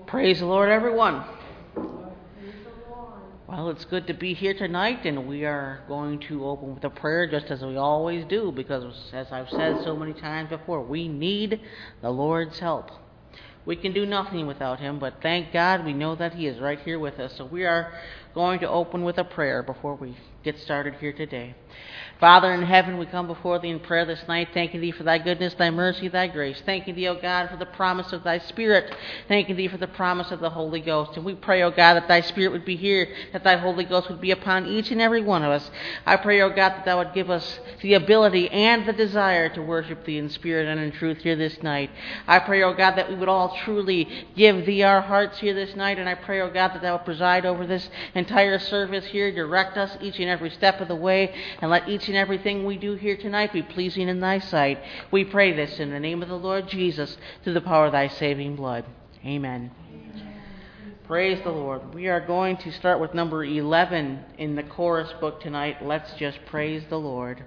Praise the Lord, everyone. Well, it's good to be here tonight, and we are going to open with a prayer just as we always do, because as I've said so many times before, we need the Lord's help. We can do nothing without Him, but thank God we know that He is right here with us. So we are going to open with a prayer before we get started here today. Father in heaven, we come before Thee in prayer this night, thanking Thee for Thy goodness, Thy mercy, Thy grace. Thanking Thee, O God, for the promise of Thy Spirit. Thanking Thee for the promise of the Holy Ghost. And we pray, O God, that Thy Spirit would be here, that Thy Holy Ghost would be upon each and every one of us. I pray, O God, that Thou would give us the ability and the desire to worship Thee in spirit and in truth here this night. I pray, O God, that we would all truly give Thee our hearts here this night. And I pray, O God, that Thou would preside over this entire service here. Direct us each and every step of the way, and let each and everything we do here tonight be pleasing in Thy sight. We pray this in the name of the Lord Jesus, through the power of Thy saving blood. Amen. Praise the Lord. We are going to start with number 11 in the chorus book tonight. Let's just praise the Lord.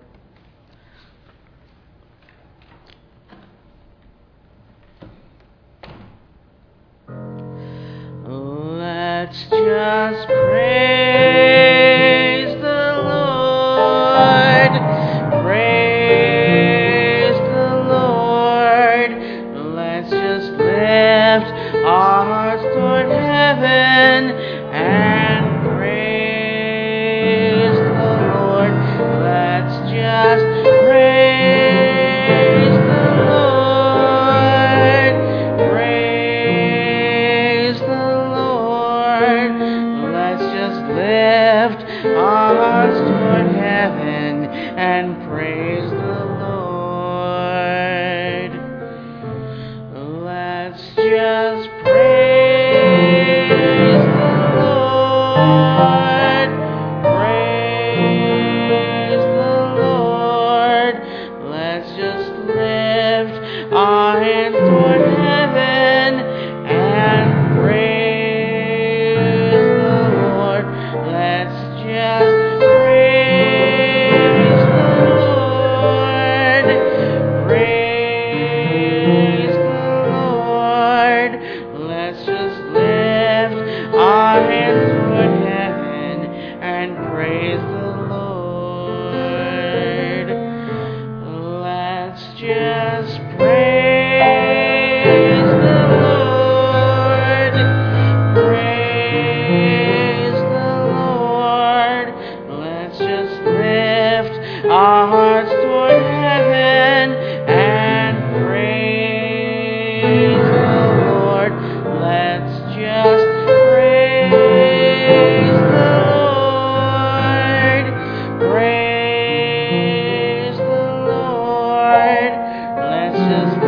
Let's just praise the Lord. Praise the Lord. Let's just lift our hearts toward heaven and praise the Lord. Let's just praise the Lord. Praise the Lord. Let's just lift our hearts toward heaven and praise the Lord. Let's just praise the Lord. Praise the Lord. Let's just lift our hands toward heaven and praise the Lord. Let's just praise the Lord. Praise the Lord. Let's just lift our hands toward heaven and praise the Lord. Let's just praise the Lord. Praise the Lord. Let's just lift our hearts toward heaven and praise the Lord. Let's just praise the Lord. Praise the Lord. Let's just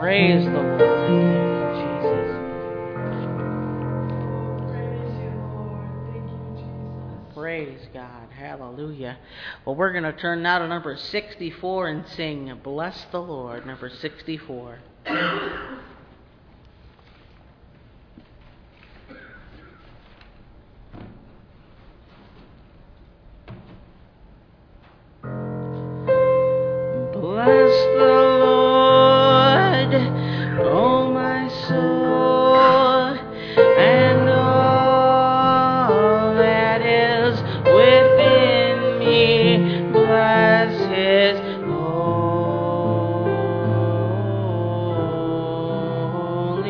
Praise the Lord. Thank you, Jesus. Praise God. Hallelujah. Well, we're going to turn now to number 64 and sing Bless the Lord, number 64. Bless the Lord, oh my soul, and all that is within me. Bless His holy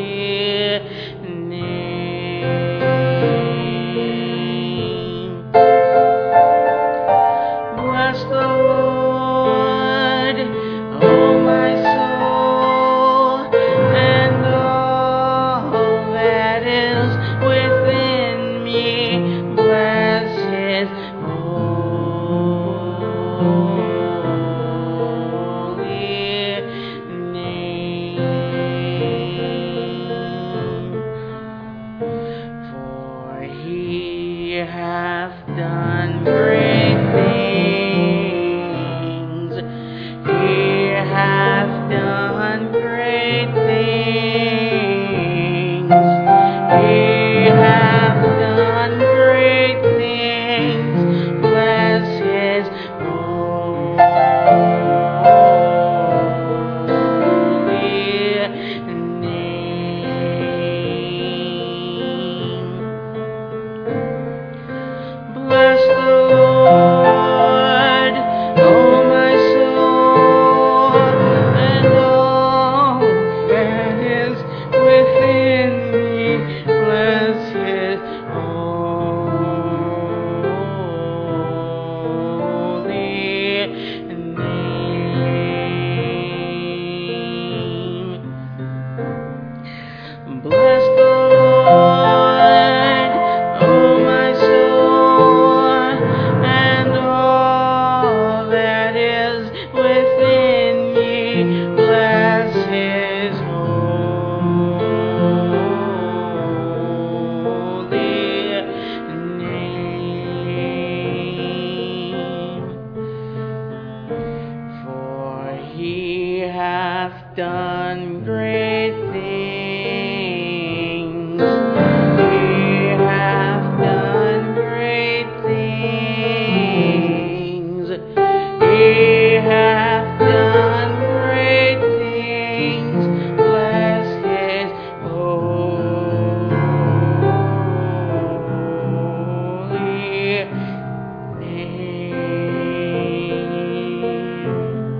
name. Bless the Lord, oh my soul, and all that is within me. Bless His holy name. For He hath done great things. He hath done great things. He hath done great things. Bless His holy name. Bless the Lord, oh my soul, and all that is within me. Bless His holy name. Bless the Lord, oh my soul, and all that is within me. Bless His holy name. For He hath done great things. He hath done great things. He hath done great things. Bless His holy name.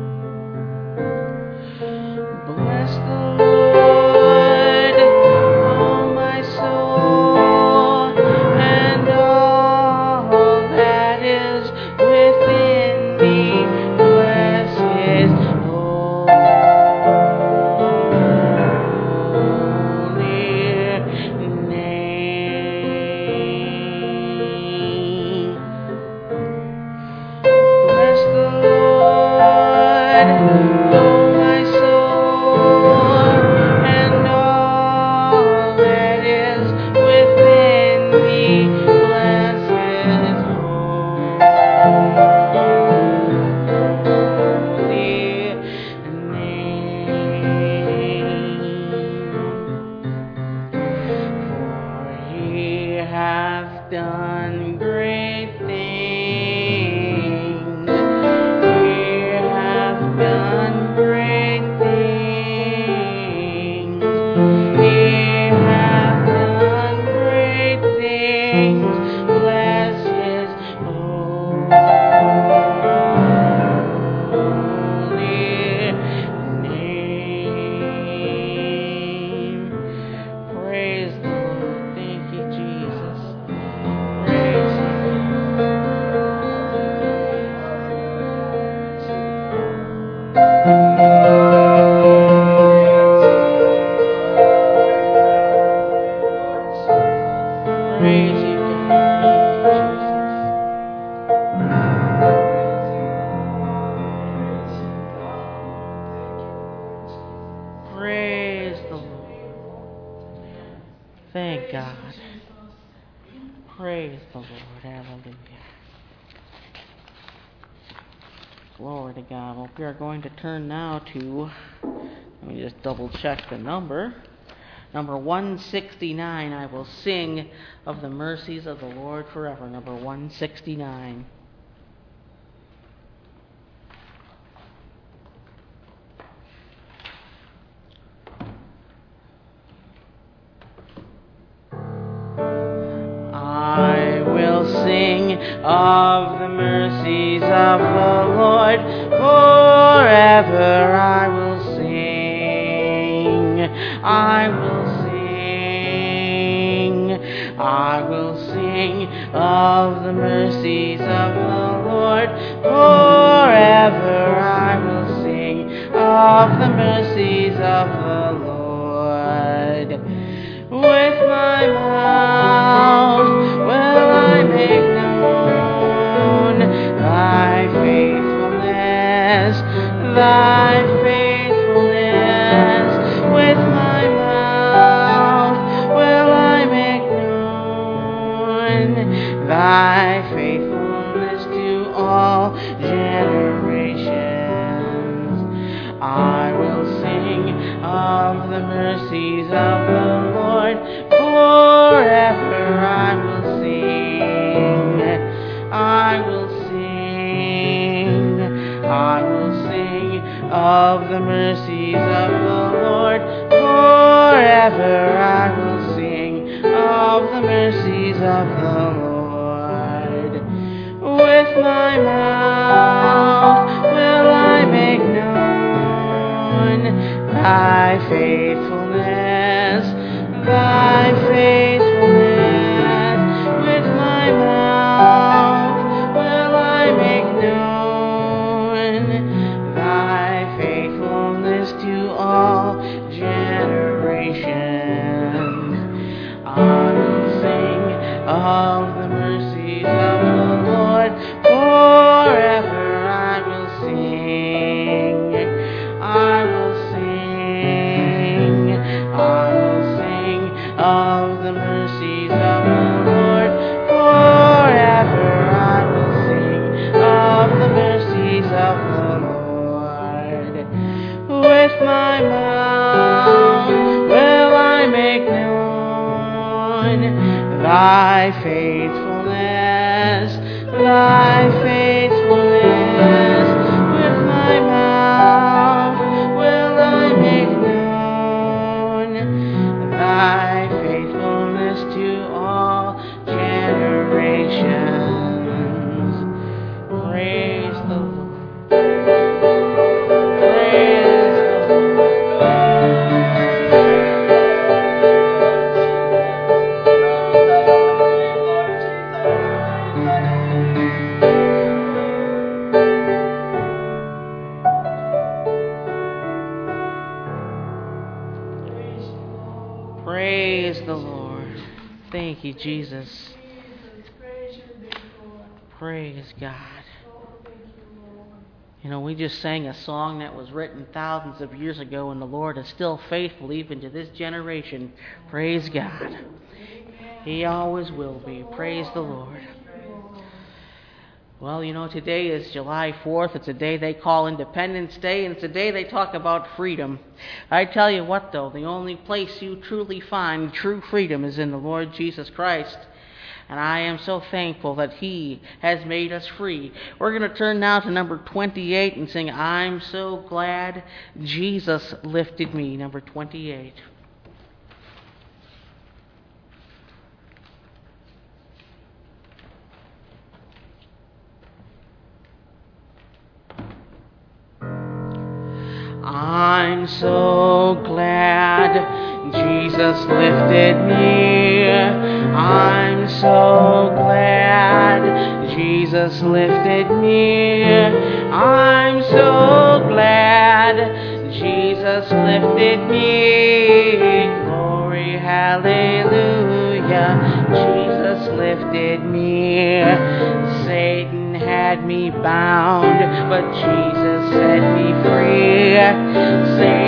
Bless the Lord, oh my soul, and all that is within me. Bless His holy name. Bless the Lord, oh my soul, and all that is within me. Bless His holy name. For He hath done great things. He hath done great things. He hath done great things. Bless His holy name. Praise the Lord. Thank you, Jesus. Praise Him. Praise the Lord. Thank God. Praise the Lord. Hallelujah. Glory to God. Well, we are going to turn now to, let me just double check the number. Number 169, I will sing of the mercies of the Lord forever. Number 169. I will sing of the mercies of the Lord forever. I will sing. I will sing. I will sing of the mercies of the Lord forever. I will sing of the mercies of the Lord. With my mouth will I make known thy faithfulness, thy faithfulness. With my mouth will I make known thy faithfulness to all generations. I will sing of the mercies of the Lord forever. I will sing. I will sing. I will sing of the mercies of the Lord forever. I will sing of the mercies of the Lord. With my mouth will I make known thy faithfulness, thy faithfulness. With my mouth will I make known thy faithfulness to all generations. I will sing of the mercies of the Lord forever. I will sing. I will sing. I will sing of the mercies of the Lord forever. I will sing of the mercies of the Lord. With my mouth will I make known thy faithfulness, thy faithfulness. With my mouth will I make known thy faithfulness to all generations. Praise the Lord. Praise the Praise the Lord. Thank you, Jesus. Praise God. You know, we just sang a song that was written thousands of years ago, and the Lord is still faithful even to this generation. Praise God. He always will be. Praise the Lord. Well, you know, today is July 4th. It's a day they call Independence Day, and it's a day they talk about freedom. I tell you what, though, the only place you truly find true freedom is in the Lord Jesus Christ. And I am so thankful that He has made us free. We're going to turn now to number 28 and sing, I'm so glad Jesus lifted me, number 28. I'm so glad Jesus lifted me. I'm so glad Jesus lifted me. I'm so glad Jesus lifted me. Glory, hallelujah. Jesus lifted me. Satan had me bound, but Jesus set me free. Satan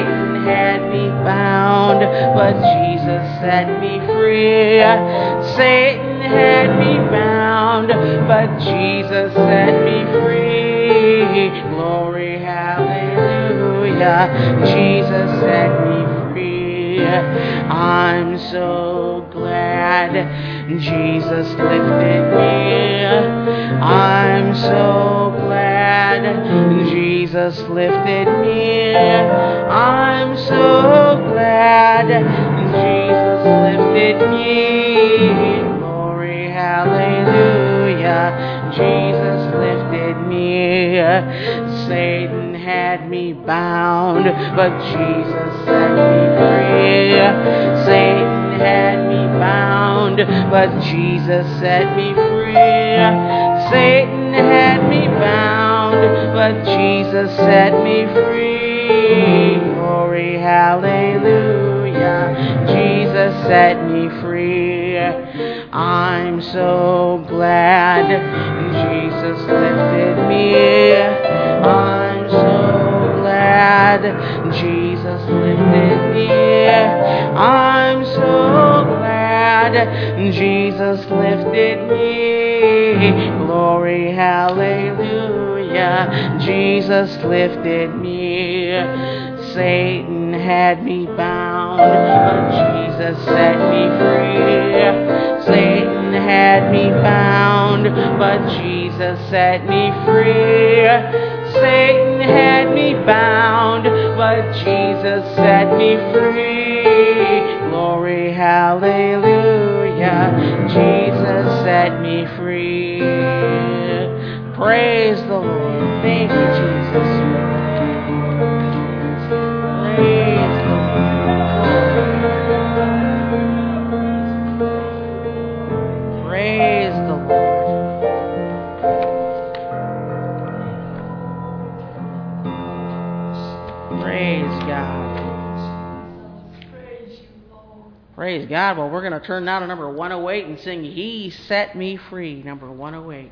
had me bound, but Jesus set me free. Satan had me bound, but Jesus set me free. Glory, hallelujah, Jesus set me free. I'm so glad Jesus lifted me. I'm so glad Jesus lifted me. I'm so glad Jesus lifted me. Glory, hallelujah, Jesus lifted me. Satan had me bound, but Jesus set me free. Satan had me bound, but Jesus set me free. Satan had me bound, but Jesus set me free. Glory, hallelujah, Jesus set me free. I'm so glad Jesus lifted me. I'm so glad Jesus lifted me. I'm so glad Jesus lifted me. Glory, hallelujah, Jesus lifted me. Satan had me bound, but Jesus set me free. Satan had me bound, but Jesus set me free. Satan had me bound, but Jesus set me free. Glory, hallelujah, Jesus set me free. Praise the Lord. Thank you, Jesus. Praise the Lord. Praise the Lord. Praise God. Praise God. Well, we're going to turn now to number 108 and sing He Set Me Free, number 108.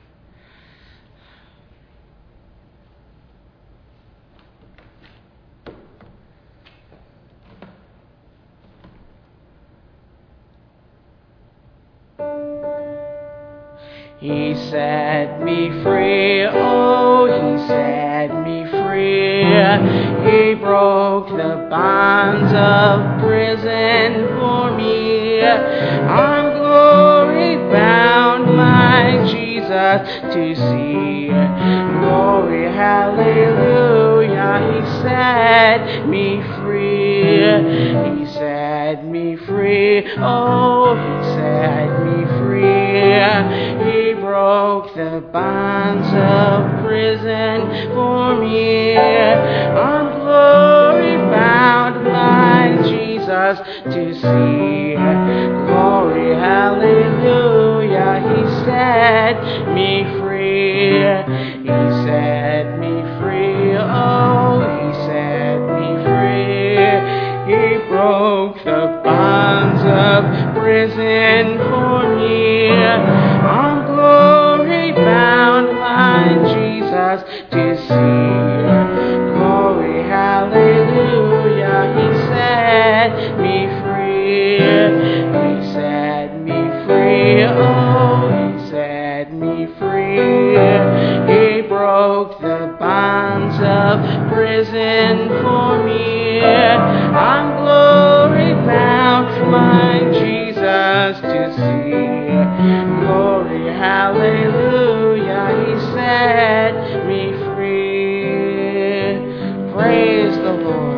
He set me free, oh, He set me free. He broke the bonds of prison for me. I'm glory bound, my Jesus to see. Glory, hallelujah, He set me free. He set me free, oh, He set me free. He broke the bonds of prison for me. I'm glory bound, my Jesus to see. Glory, hallelujah, He set me free. He set me free, oh, He set me free. He broke the bonds of prison for me. I'm glory bound, my Jesus to see. Glory, hallelujah, He set me free. He set me free, oh, He set me free. He broke the bonds of prison for me. I'm glory bound, my Jesus to see. Glory, hallelujah, He set me free. Praise the Lord.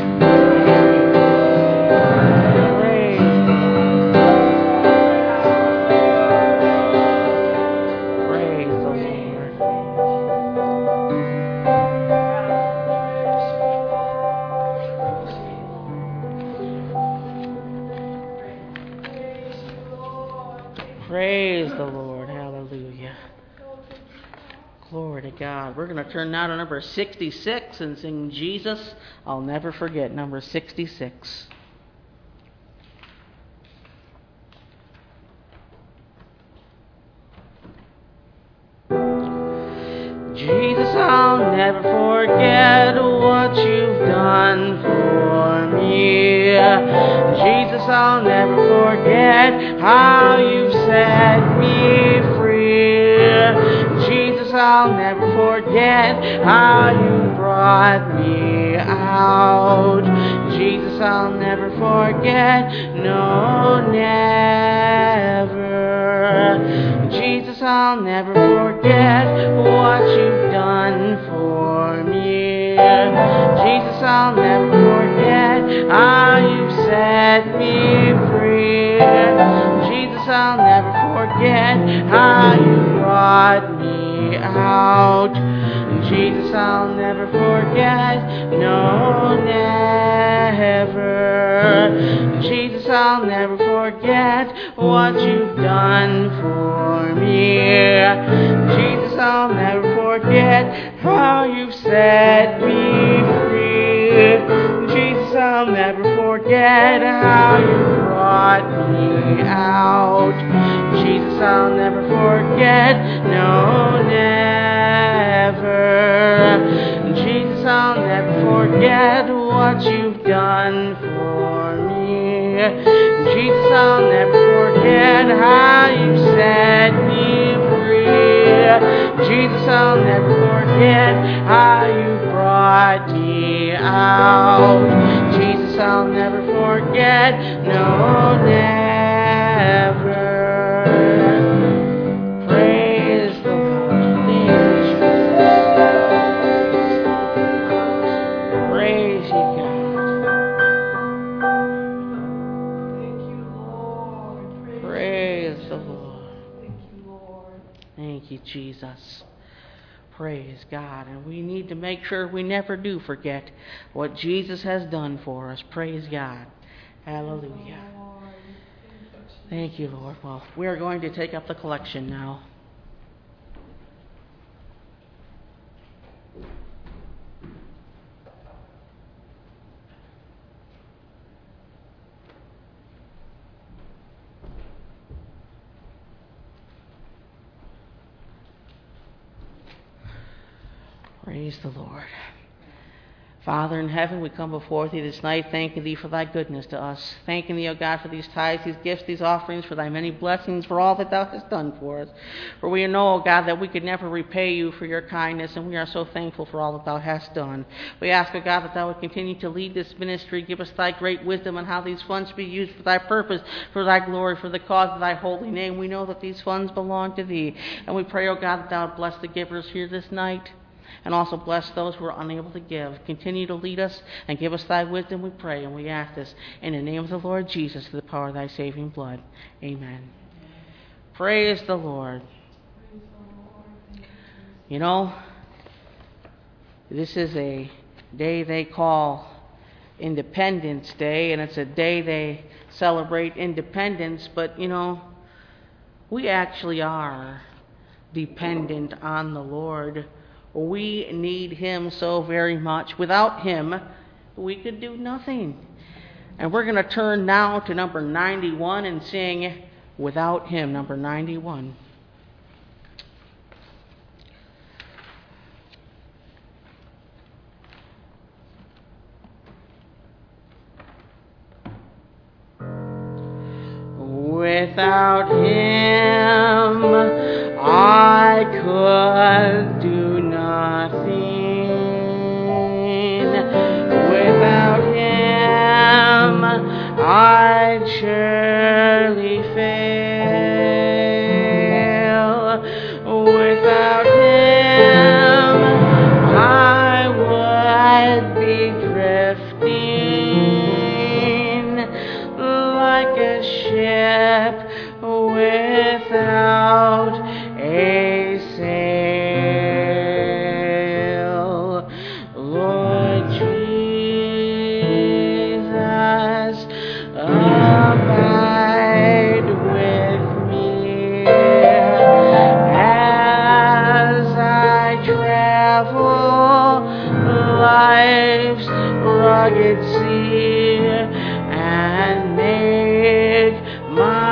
Praise the Lord. Praise the Lord. Hallelujah. Glory to God. We're going to turn now to number 66 and sing Jesus, I'll Never Forget, number 66. Jesus, I'll never forget what what you've done for me. Jesus, I'll never forget how you've set me free. Jesus, I'll never forget how you brought me out. Jesus, I'll never forget, no, never. Jesus, I'll never forget what you've done for me. Jesus, I'll never forget how you set me free. Jesus, I'll never forget how you brought me out. Jesus, I'll never forget, no, never. Jesus, I'll never forget what you've done for me. Jesus, I'll never forget how you've set me free. Jesus, I'll never forget how you brought me out. Jesus, I'll never forget, no, never. Jesus, I'll never forget what you've done for me. Jesus, I'll never forget how you set me free. Jesus, I'll never forget how you brought me out. Jesus, I'll never forget, no, never. Praise the Lord. Praise you, God. Praise the Lord. Thank you, Jesus. Praise God. And we need to make sure we never do forget what Jesus has done for us. Praise God. Hallelujah. Thank you, Lord. Well, we are going to take up the collection now. Praise the Lord. Father in heaven, we come before thee this night, thanking thee for thy goodness to us. Thanking thee, O God, for these tithes, these gifts, these offerings, for thy many blessings, for all that thou hast done for us. For we know, O God, that we could never repay you for your kindness, and we are so thankful for all that thou hast done. We ask, O God, that thou would continue to lead this ministry, give us thy great wisdom on how these funds be used for thy purpose, for thy glory, for the cause of thy holy name. We know that these funds belong to thee, and we pray, O God, that thou would bless the givers here this night. And also bless those who are unable to give. Continue to lead us and give us thy wisdom, we pray. And we ask this in the name of the Lord Jesus, through the power of thy saving blood. Amen. Praise the Lord. You know, this is a day they call Independence Day, and it's a day they celebrate independence. But, you know, we actually are dependent on the Lord. We need him so very much. Without him, we could do nothing. And we're going to turn now to number 91 and sing Without Him, number 91. Without him, I could do nothing. Without him, I'd surely fail. Without him, I would be drifting like a ship without a sail. Lord Jesus, abide with me as I travel life's rugged sea and make my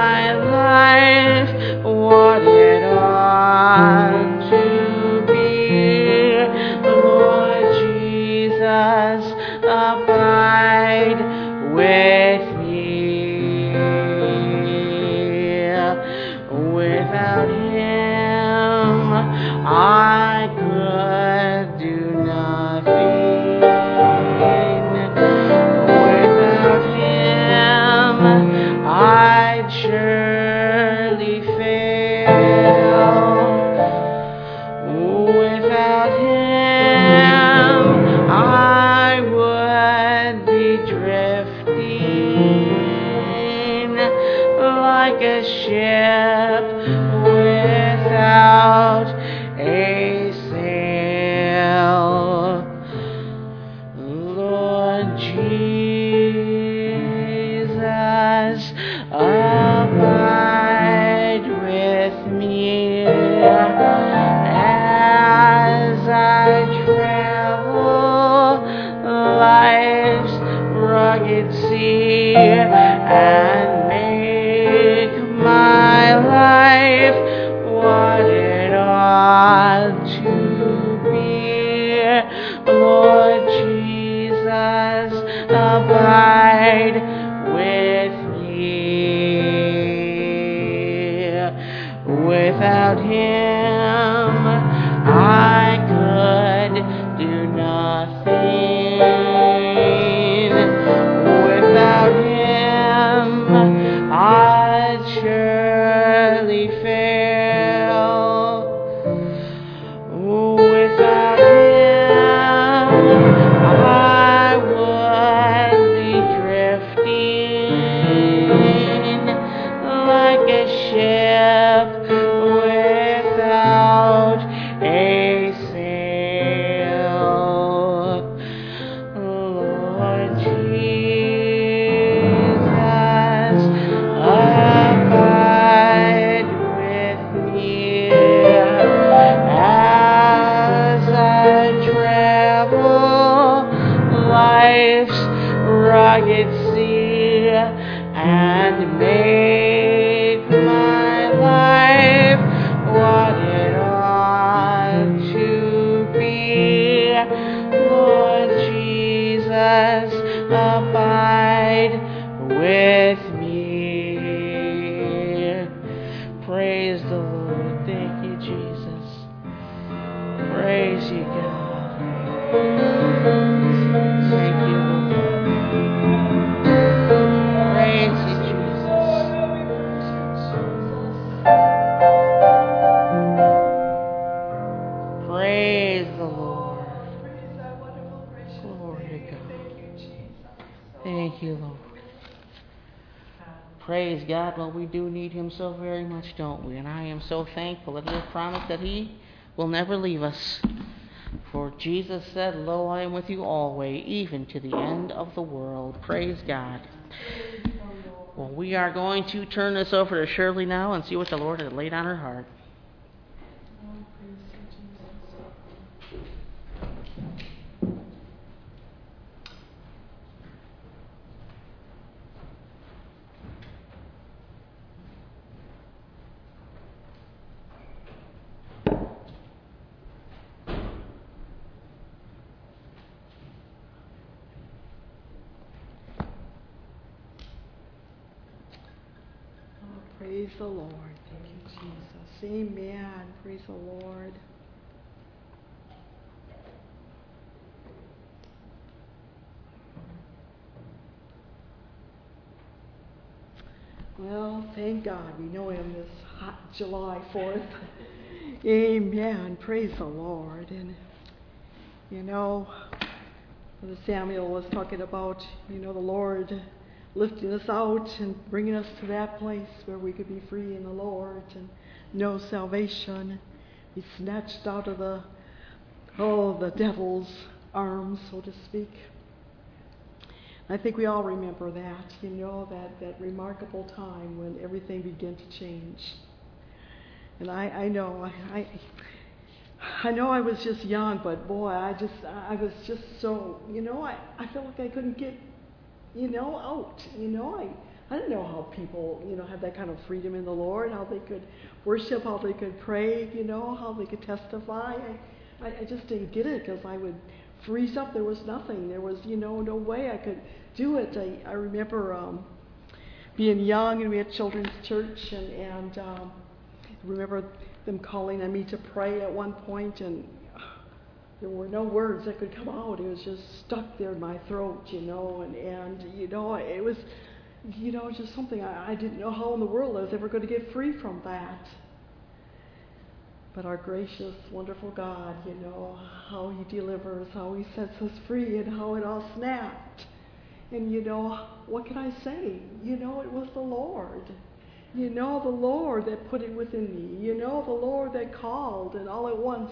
drifting like a ship without a sail. Lord Jesus, abide with me as I travel life's rugged sea and make my life what it ought to be. Lord Jesus, abide with me. Without him, I could do nothing. Without him, I'd surely fail. Without him, I would be drifting like a ship without a sail. Lord Jesus, abide with me as I travel life's rugged sea and make my life what it ought to be. Lord Jesus, abide with me. Praise the Lord. Thank you, Jesus. Praise you, God. Thank you, Lord. Praise you, Jesus. Praise the Lord. Glory to God. Thank you, Lord. Praise God. Well, we do need him so very much, don't we? And I am so thankful that he has promised that he will never leave us. For Jesus said, "Lo, I am with you always, even to the end of the world." Praise God. Well, we are going to turn this over to Shirley now and see what the Lord has laid on her heart. Praise the Lord. Thank you, Jesus. Amen. Praise the Lord. Well, thank God we know him this hot July 4th. Amen. Praise the Lord. And, you know, Brother Samuel was talking about, the Lord lifting us out and bringing us to that place where we could be free in the Lord and know salvation, be snatched out of the devil's arms, so to speak. I think we all remember that, that remarkable time when everything began to change. And I know I was just young, but boy, I was just so, I felt like I couldn't get out. I didn't know how people, had that kind of freedom in the Lord, how they could worship, how they could pray, how they could testify. I just didn't get it because I would freeze up. There was nothing. There was, no way I could do it. I remember being young, and we had children's church, and remember them calling on me to pray at one point, and there were no words that could come out. It was just stuck there in my throat, and it was, just something I didn't know how in the world I was ever going to get free from that. But our gracious, wonderful God, how he delivers, how he sets us free, and how it all snapped. And what can I say? It was the Lord. The Lord that put it within me. The Lord that called, and all at once,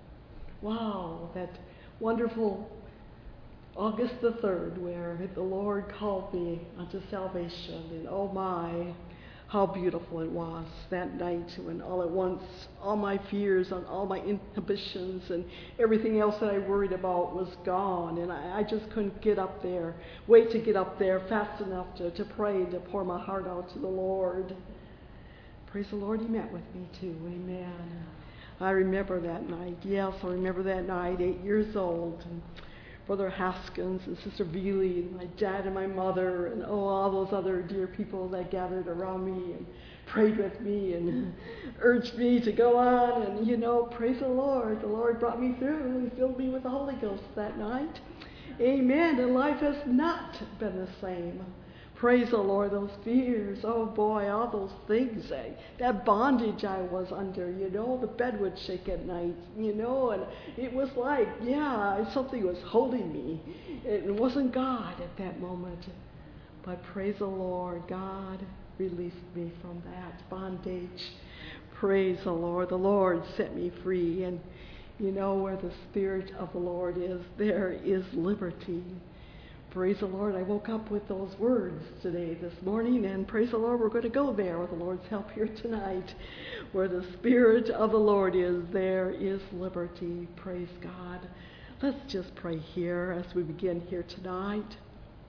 wow, that wonderful August the 3rd, where the Lord called me unto salvation. And oh my, how beautiful it was that night when all at once all my fears and all my inhibitions and everything else that I worried about was gone. And I just couldn't wait to get up there fast enough to pray, to pour my heart out to the Lord. Praise the Lord, He met with me too. Amen. I remember that night. Yes, I remember that night, 8 years old. And Brother Haskins and Sister Veely and my dad and my mother and all those other dear people that gathered around me and prayed with me and urged me to go on. And praise the Lord. The Lord brought me through and filled me with the Holy Ghost that night. Amen. And life has not been the same. Praise the Lord, those fears, oh boy, all those things, that bondage I was under, the bed would shake at night, and it was like, something was holding me. It wasn't God at that moment, but praise the Lord, God released me from that bondage. Praise the Lord set me free, and where the Spirit of the Lord is, there is liberty. Praise the Lord, I woke up with those words this morning, and praise the Lord, we're going to go there with the Lord's help here tonight. Where the Spirit of the Lord is, there is liberty. Praise God. Let's just pray here as we begin here tonight.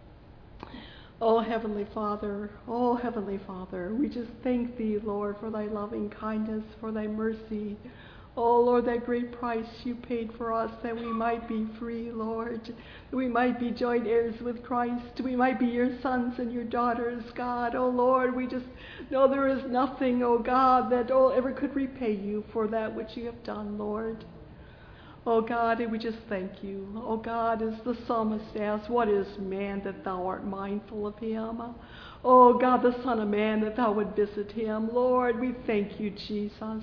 Oh, Heavenly Father, we just thank Thee, Lord, for Thy loving kindness, for Thy mercy. Oh, Lord, that great price You paid for us that we might be free, Lord, that we might be joint heirs with Christ, we might be Your sons and Your daughters, God. Oh, Lord, we just know there is nothing, oh God, that ever could repay You for that which You have done, Lord. Oh, God, and we just thank You. Oh, God, as the psalmist asks, what is man that Thou art mindful of him? Oh, God, the Son of Man that Thou would visit him. Lord, we thank You, Jesus.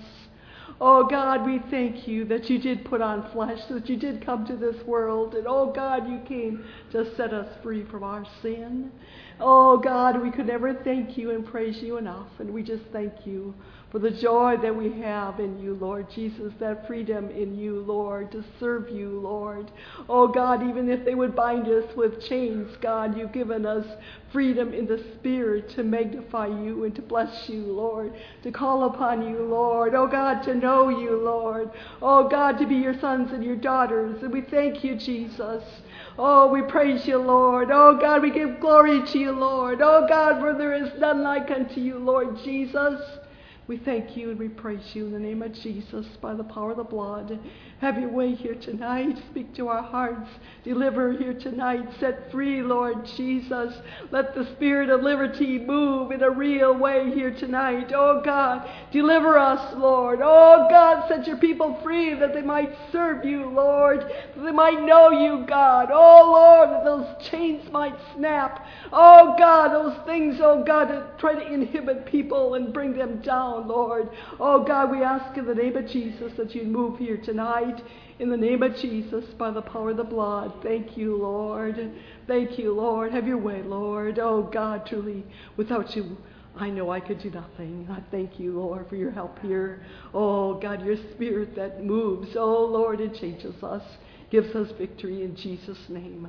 Oh, God, we thank You that You did put on flesh, that You did come to this world. And, oh, God, You came to set us free from our sin. Oh, God, we could never thank You and praise You enough. And we just thank You for the joy that we have in You, Lord Jesus, that freedom in You, Lord, to serve You, Lord. Oh, God, even if they would bind us with chains, God, You've given us freedom in the Spirit to magnify You and to bless You, Lord, to call upon You, Lord. Oh, God, to know You, Lord. Oh, God, to be Your sons and Your daughters. And we thank You, Jesus. Oh, we praise You, Lord. Oh, God, we give glory to You, Lord. Oh, God, for there is none like unto You, Lord Jesus. We thank You and we praise You in the name of Jesus by the power of the blood. Have Your way here tonight. Speak to our hearts. Deliver here tonight. Set free, Lord Jesus. Let the Spirit of liberty move in a real way here tonight. Oh, God, deliver us, Lord. Oh, God, set Your people free that they might serve You, Lord, that they might know You, God. Oh, Lord, that those chains might snap. Oh, God, those things, oh, God, that try to inhibit people and bring them down, Lord. Oh, God, we ask in the name of Jesus that You'd move here tonight. In the name of Jesus, by the power of the blood. Thank You, Lord. Thank You, Lord. Have Your way, Lord. Oh, God, truly, without You, I know I could do nothing. I thank You, Lord, for Your help here. Oh, God, Your Spirit that moves. Oh, Lord, it changes us, gives us victory in Jesus' name.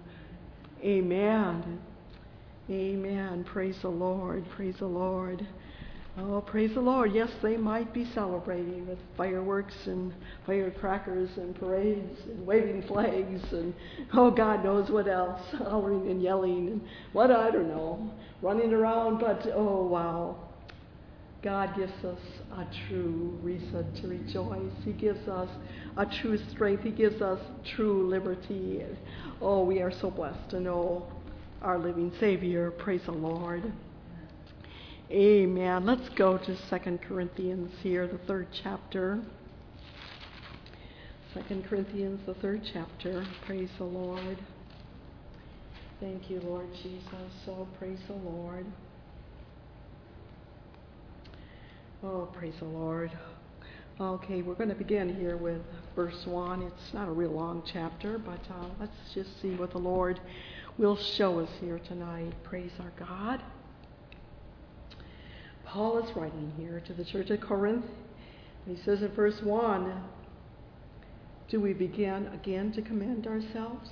Amen. Amen. Praise the Lord. Praise the Lord. Oh, praise the Lord. Yes, they might be celebrating with fireworks and firecrackers and parades and waving flags and, oh, God knows what else, hollering and yelling and what, I don't know, running around. But, oh, wow. God gives us a true reason to rejoice. He gives us a true strength. He gives us true liberty. Oh, we are so blessed to know our living Savior. Praise the Lord. Amen. Let's go to 2 Corinthians here, the 3rd chapter. 2 Corinthians, the 3rd chapter. Praise the Lord. Thank You, Lord Jesus. Oh, praise the Lord. Oh, praise the Lord. Okay, we're going to begin here with verse 1. It's not a real long chapter, but let's just see what the Lord will show us here tonight. Praise our God. Paul is writing here to the church at Corinth. And he says in verse 1, do we begin again to commend ourselves?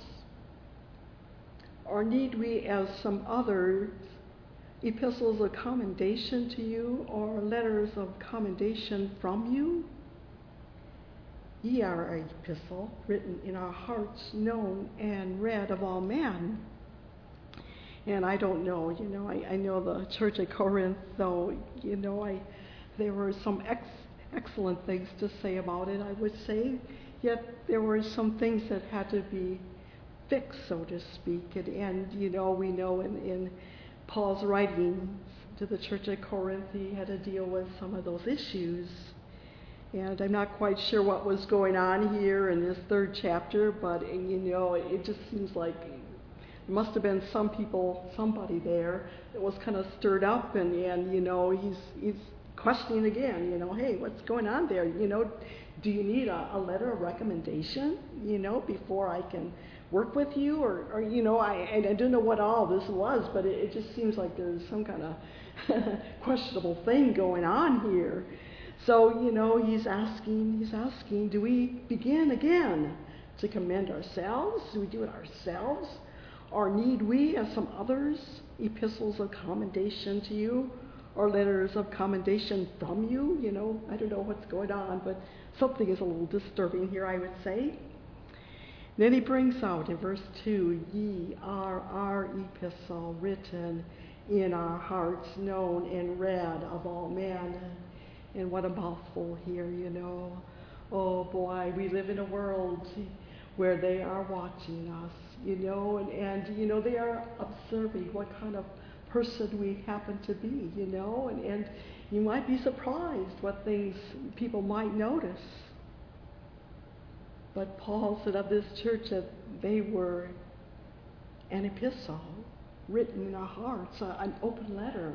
Or need we, as some others, epistles of commendation to you, or letters of commendation from you? Ye are our epistle, written in our hearts, known and read of all men. And I don't know, I know the church at Corinth, though, there were some excellent things to say about it, I would say. Yet there were some things that had to be fixed, so to speak. And we know in Paul's writings to the church at Corinth, he had to deal with some of those issues. And I'm not quite sure what was going on here in this third chapter, but it just seems like there must have been somebody there that was kind of stirred up, and he's questioning again, hey, what's going on there? Do you need a letter of recommendation, before I can work with you? Or I don't know what all this was, but it just seems like there's some kind of questionable thing going on here. So, he's asking, do we begin again to commend ourselves? Do we do it ourselves? Or need we, as some others, epistles of commendation to you, or letters of commendation from you? I don't know what's going on, but something is a little disturbing here, I would say. Then he brings out in verse 2, ye are our epistle, written in our hearts, known and read of all men. And what a mouthful here, Oh boy, we live in a world where they are watching us, and they are observing what kind of person we happen to be, and you might be surprised what things people might notice. But Paul said of this church that they were an epistle written in our hearts, an open letter,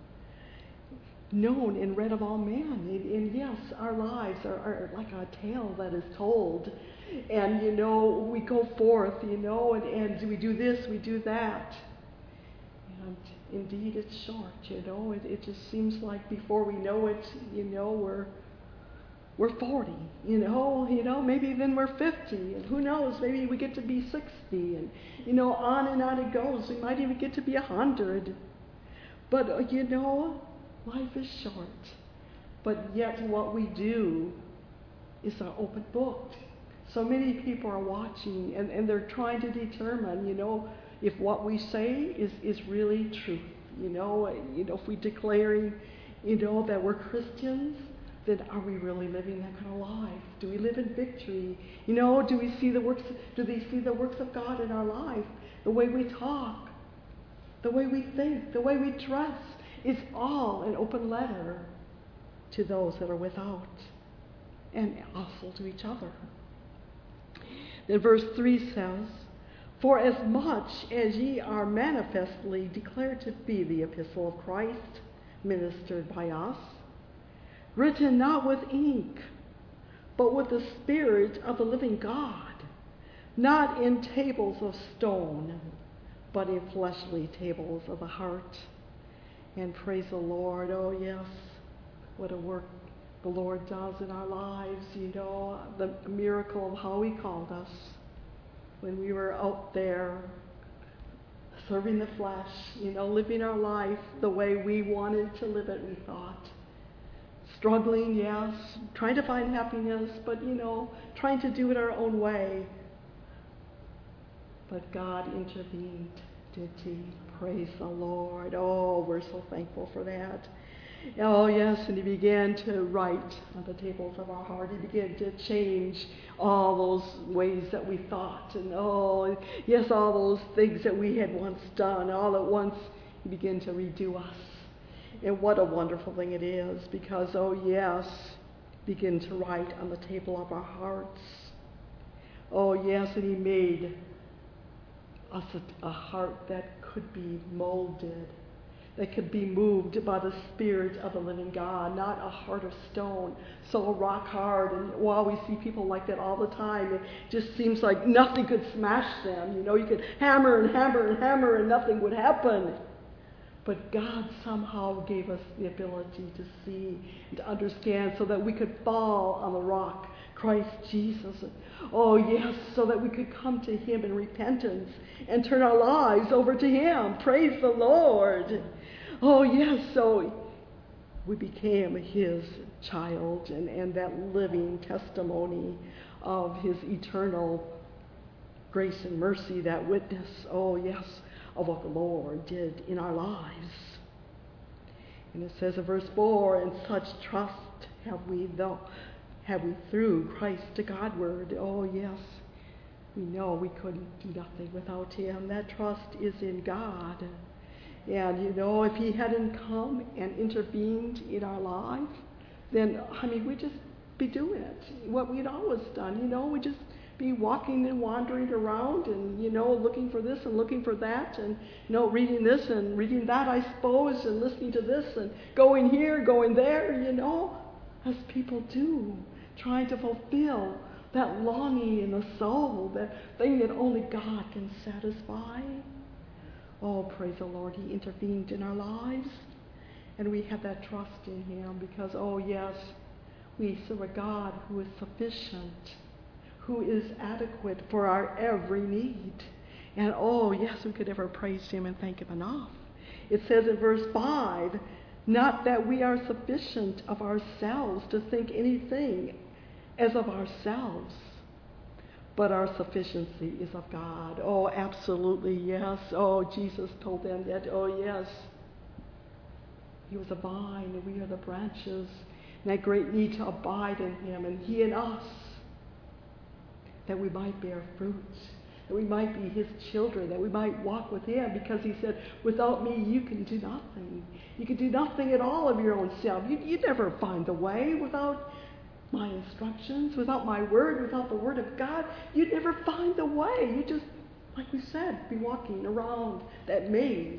known and read of all men. And yes, our lives are like a tale that is told. And, we go forth, and we do this, we do that. And indeed, it's short, It just seems like before we know it, we're 40, maybe then we're 50, and who knows, maybe we get to be 60, and, on and on it goes. We might even get to be 100. But, life is short. But yet what we do is an open book. So many people are watching, and they're trying to determine, if what we say is really truth. If we declaring, that we're Christians, then are we really living that kind of life? Do we live in victory? Do they see the works of God in our life? The way we talk, the way we think, the way we dress, is all an open letter to those that are without, and also to each other. Then verse 3 says, for as much as ye are manifestly declared to be the epistle of Christ, ministered by us, written not with ink, but with the Spirit of the living God, not in tables of stone, but in fleshly tables of the heart. And praise the Lord. Oh yes, what a work the Lord does in our lives, the miracle of how he called us when we were out there serving the flesh, living our life the way we wanted to live it, we thought. Struggling, yes, trying to find happiness, but, trying to do it our own way. But God intervened, did he? Praise the Lord. Oh, we're so thankful for that. Oh, yes, and he began to write on the tables of our heart. He began to change all those ways that we thought. And, oh, yes, all those things that we had once done. All at once, he began to redo us. And what a wonderful thing it is, because, oh, yes, begin to write on the table of our hearts. Oh, yes, and he made us a heart that could be molded, that could be moved by the Spirit of the living God, not a heart of stone, so rock hard. And while we see people like that all the time, it just seems like nothing could smash them. You know, you could hammer and hammer and hammer and nothing would happen. But God somehow gave us the ability to see and to understand so that we could fall on the rock, Christ Jesus. Oh yes, so that we could come to Him in repentance and turn our lives over to Him. Praise the Lord. Oh yes, so we became His child and that living testimony of His eternal grace and mercy, that witness, oh yes, of what the Lord did in our lives. And it says in verse 4, and such trust have we through Christ to Godward. Oh yes, we know we couldn't do nothing without Him. That trust is in God. And you know, if He hadn't come and intervened in our life, then we'd just be doing it, what we'd always done. You know, we'd just be walking and wandering around and, you know, looking for this and looking for that and, you know, reading this and reading that, I suppose, and listening to this and going here, going there, you know, as people do, trying to fulfill that longing in the soul, that thing that only God can satisfy. Oh, praise the Lord, He intervened in our lives, and we have that trust in Him because, oh yes, we serve a God who is sufficient, who is adequate for our every need. And oh yes, we could never praise Him and thank Him enough. It says in verse 5, not that we are sufficient of ourselves to think anything as of ourselves, but our sufficiency is of God. Oh, absolutely, yes. Oh, Jesus told them that. Oh, yes. He was a vine, and we are the branches. And that great need to abide in Him, and He in us, that we might bear fruit, that we might be His children, that we might walk with Him, because He said, without me, you can do nothing. You can do nothing at all of your own self. You never find the way without my instructions, without my word, without the word of God. You'd never find the way. You just, like we said, be walking around that maze.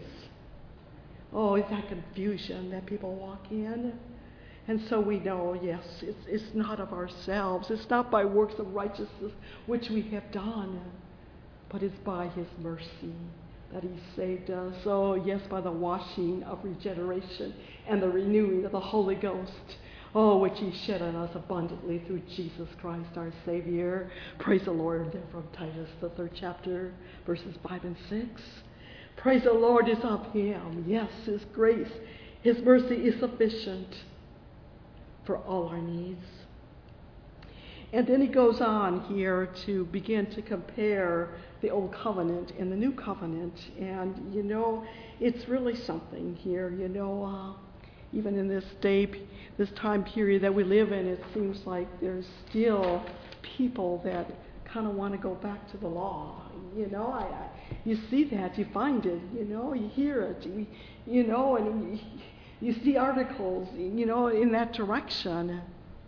Oh, it's that confusion that people walk in. And so we know, yes, it's not of ourselves. It's not by works of righteousness which we have done, but it's by His mercy that He saved us. Oh, yes, by the washing of regeneration and the renewing of the Holy Ghost. Oh, which He shed on us abundantly through Jesus Christ, our Savior. Praise the Lord. There from Titus, the 3rd chapter, verses 5 and 6. Praise the Lord is of Him. Yes, His grace, His mercy is sufficient for all our needs. And then he goes on here to begin to compare the Old Covenant and the New Covenant. And, you know, it's really something here, you know. Even in this time period that we live in, it seems like there's still people that kind of want to go back to the law. You know, you see that, you find it, you know, you hear it, you know, and you see articles, you know, in that direction.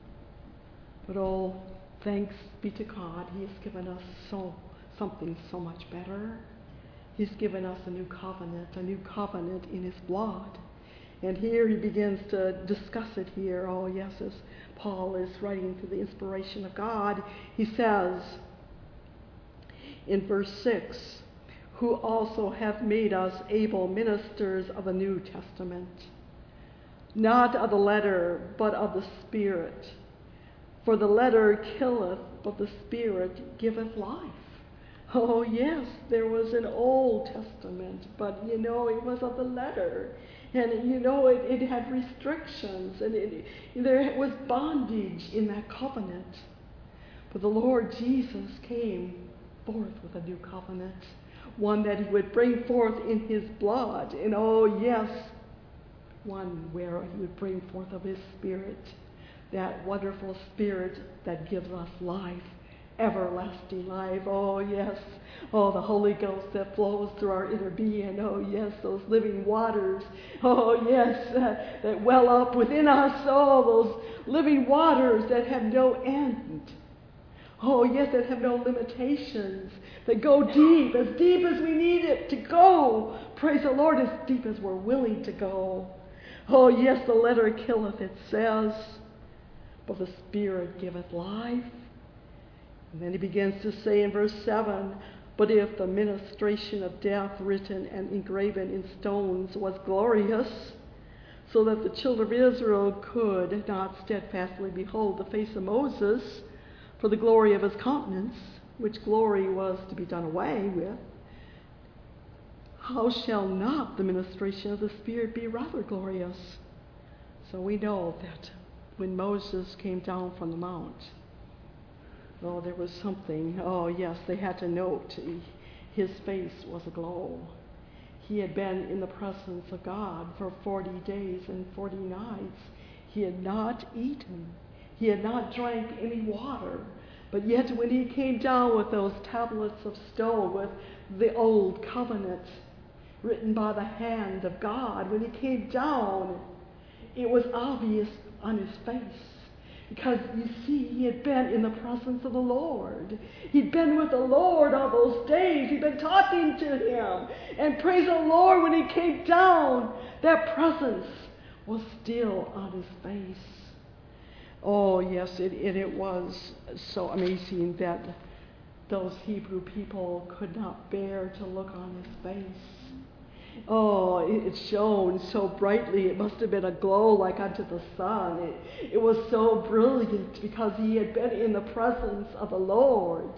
But oh, thanks be to God, He has given us something so much better. He's given us a new covenant in His blood. And here he begins to discuss it here. Oh, yes, as Paul is writing through the inspiration of God, he says in verse 6, who also have made us able ministers of the New Testament, not of the letter, but of the Spirit. For the letter killeth, but the Spirit giveth life. Oh, yes, there was an Old Testament, but, you know, it was of the letter. And, you know, it had restrictions, and there was bondage in that covenant. But the Lord Jesus came forth with a new covenant, one that He would bring forth in His blood. And, oh, yes, one where He would bring forth of His Spirit, that wonderful Spirit that gives us life, everlasting life. Oh, yes. Oh, the Holy Ghost that flows through our inner being. Oh, yes, those living waters. Oh, yes, that well up within us. Oh, those living waters that have no end. Oh, yes, that have no limitations, that go deep as we need it to go. praise the Lord, as deep as we're willing to go. Oh, yes, the letter killeth, it says, but the Spirit giveth life. And then he begins to say in verse 7, but if the ministration of death written and engraven in stones was glorious, so that the children of Israel could not steadfastly behold the face of Moses for the glory of his countenance, which glory was to be done away with, how shall not the ministration of the Spirit be rather glorious? So we know that when Moses came down from the mount, oh, there was something. Oh, yes, they had to note his face was aglow. He had been in the presence of God for 40 days and 40 nights. He had not eaten. He had not drank any water. But yet when he came down with those tablets of stone, with the old covenant written by the hand of God, when he came down, it was obvious on his face. Because, you see, he had been in the presence of the Lord. He'd been with the Lord all those days. He'd been talking to him. And praise the Lord, when he came down, that presence was still on his face. Oh, yes, it was so amazing that those Hebrew people could not bear to look on his face. Oh, it shone so brightly. It must have been a glow like unto the sun. It was so brilliant because he had been in the presence of the Lord.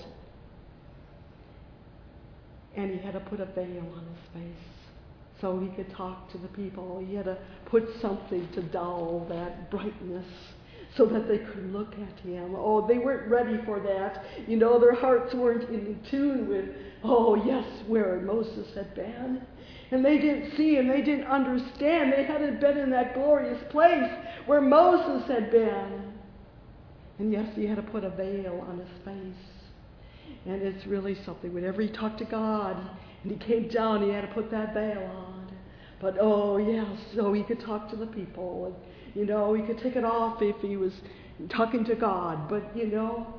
And he had to put a veil on his face so he could talk to the people. He had to put something to dull that brightness so that they could look at him. Oh, they weren't ready for that. You know, their hearts weren't in tune with, oh, yes, where Moses had been. And they didn't see and they didn't understand. They hadn't been in that glorious place where Moses had been. And yes, he had to put a veil on his face. And it's really something. Whenever he talked to God and he came down, he had to put that veil on. But oh, yes, so he could talk to the people. And, you know, he could take it off if he was talking to God. But, you know,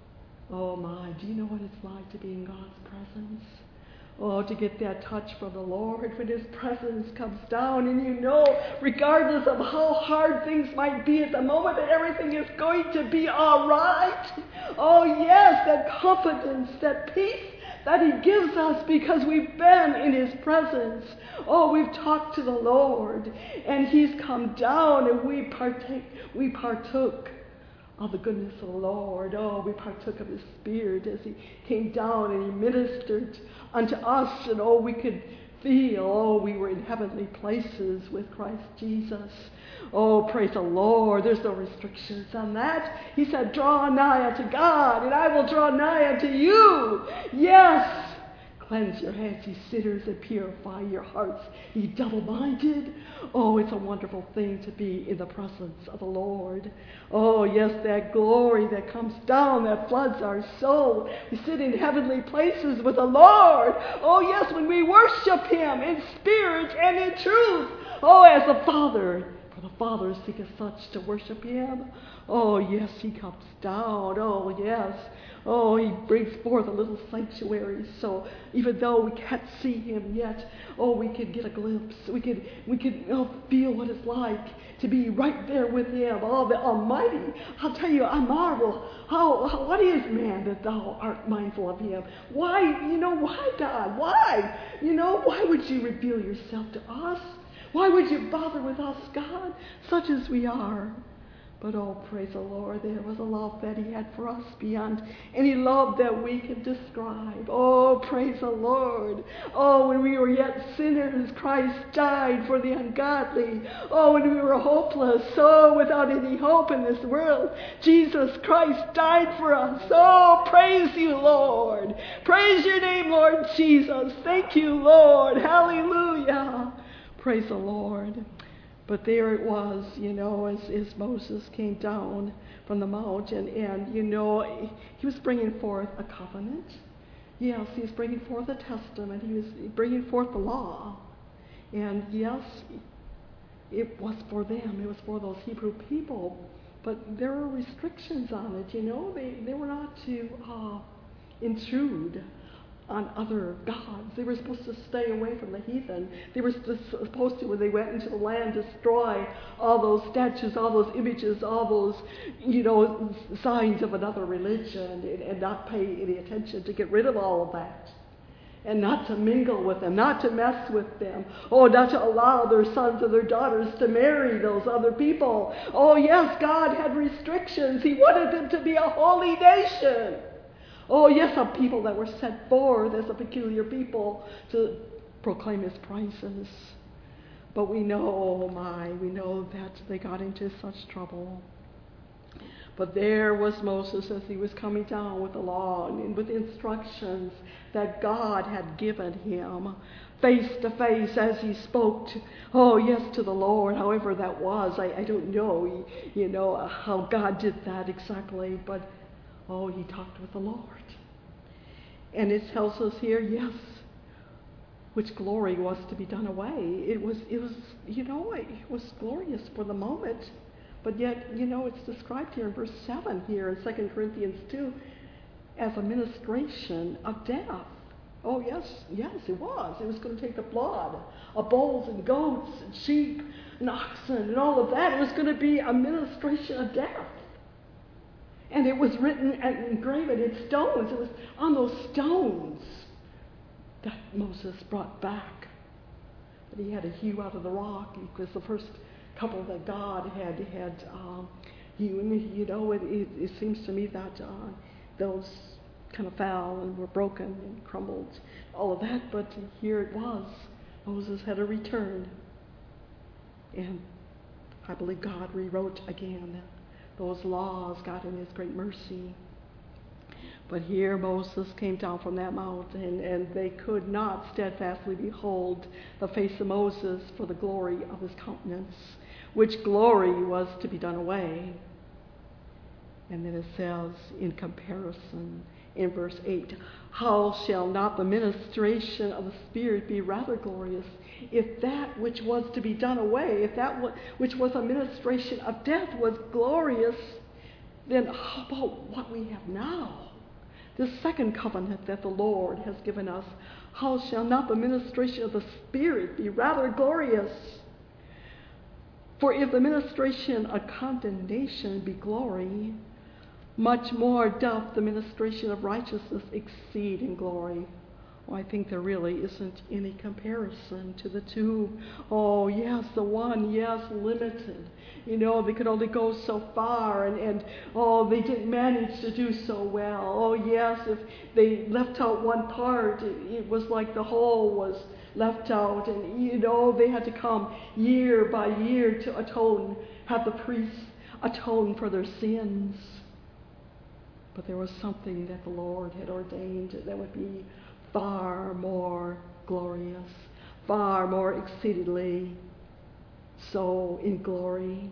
oh my, do you know what it's like to be in God's presence? Oh, to get that touch from the Lord when his presence comes down, and you know, regardless of how hard things might be at the moment, that everything is going to be all right. Oh, yes, that confidence, that peace that he gives us because we've been in his presence. Oh, we've talked to the Lord, and he's come down, and we partook of the goodness of the Lord. Oh, we partook of his Spirit as he came down and he ministered unto us. And oh, we could feel, oh, we were in heavenly places with Christ Jesus. Oh, praise the Lord. There's no restrictions on that. He said, draw nigh unto God, and I will draw nigh unto you. Yes. Cleanse your heads, ye sinners, and purify your hearts, ye double-minded. Oh, it's a wonderful thing to be in the presence of the Lord. Oh, yes, that glory that comes down, that floods our soul. We sit in heavenly places with the Lord. Oh, yes, when we worship him in spirit and in truth. Oh, as the Father, for the Father seeketh such to worship him. Oh, yes, he comes down. Oh, yes. Oh, he brings forth a little sanctuary, so even though we can't see him yet, oh, we can get a glimpse. We can feel what it's like to be right there with him. Oh, the Almighty. I'll tell you, I marvel. What is man that thou art mindful of him? Why, why, God? Why? Why would you reveal yourself to us? Why would you bother with us, God, such as we are? But oh, praise the Lord, there was a love that he had for us beyond any love that we can describe. Oh, praise the Lord. Oh, when we were yet sinners, Christ died for the ungodly. Oh, when we were hopeless, without any hope in this world, Jesus Christ died for us. Oh, praise you, Lord. Praise your name, Lord Jesus. Thank you, Lord. Hallelujah. Praise the Lord. But there it was, as Moses came down from the mountain, and, he was bringing forth a covenant. Yes, he was bringing forth a testament. He was bringing forth the law. And, yes, it was for them. It was for those Hebrew people. But there were restrictions on it, They were not to intrude on other gods. They were supposed to stay away from the heathen. They were supposed to, when they went into the land, destroy all those statues, all those images, all those, signs of another religion, and not pay any attention, to get rid of all of that. And not to mingle with them, not to mess with them. Oh, not to allow their sons or their daughters to marry those other people. Oh, yes, God had restrictions. He wanted them to be a holy nation. Oh, yes, a people that were set forth as a peculiar people to proclaim his praises. But we know, we know that they got into such trouble. But there was Moses as he was coming down with the law and with instructions that God had given him, face to face as he spoke to the Lord, however that was. I don't know, how God did that exactly, but he talked with the Lord. And it tells us here, yes, which glory was to be done away. It was glorious for the moment. But yet, it's described here in verse 7 here in 2 Corinthians 2 as a ministration of death. Oh, yes, it was. It was going to take the blood of bulls and goats and sheep and oxen and all of that. It was going to be a ministration of death. And it was written and engraven in stones. It was on those stones that Moses brought back. That he had to hew out of the rock, because the first couple that God had hewn, it seems to me that those kind of fell and were broken and crumbled, all of that. But here it was. Moses had to return. And I believe God rewrote again those laws, God in his great mercy. But here Moses came down from that mountain, and they could not steadfastly behold the face of Moses for the glory of his countenance, which glory was to be done away. And then it says, in comparison, in verse 8, how shall not the ministration of the Spirit be rather glorious? If that which was to be done away, if that which was a ministration of death was glorious, then how about what we have now? This second covenant that the Lord has given us. How shall not the ministration of the Spirit be rather glorious? For if the ministration of condemnation be glory, much more doth the ministration of righteousness exceed in glory. Well, I think there really isn't any comparison to the two. Oh, yes, the one, yes, limited. They could only go so far, and they didn't manage to do so well. Oh, yes, if they left out one part, it was like the whole was left out, and they had to come year by year to atone, have the priests atone for their sins. But there was something that the Lord had ordained that would be far more glorious, far more exceedingly so in glory.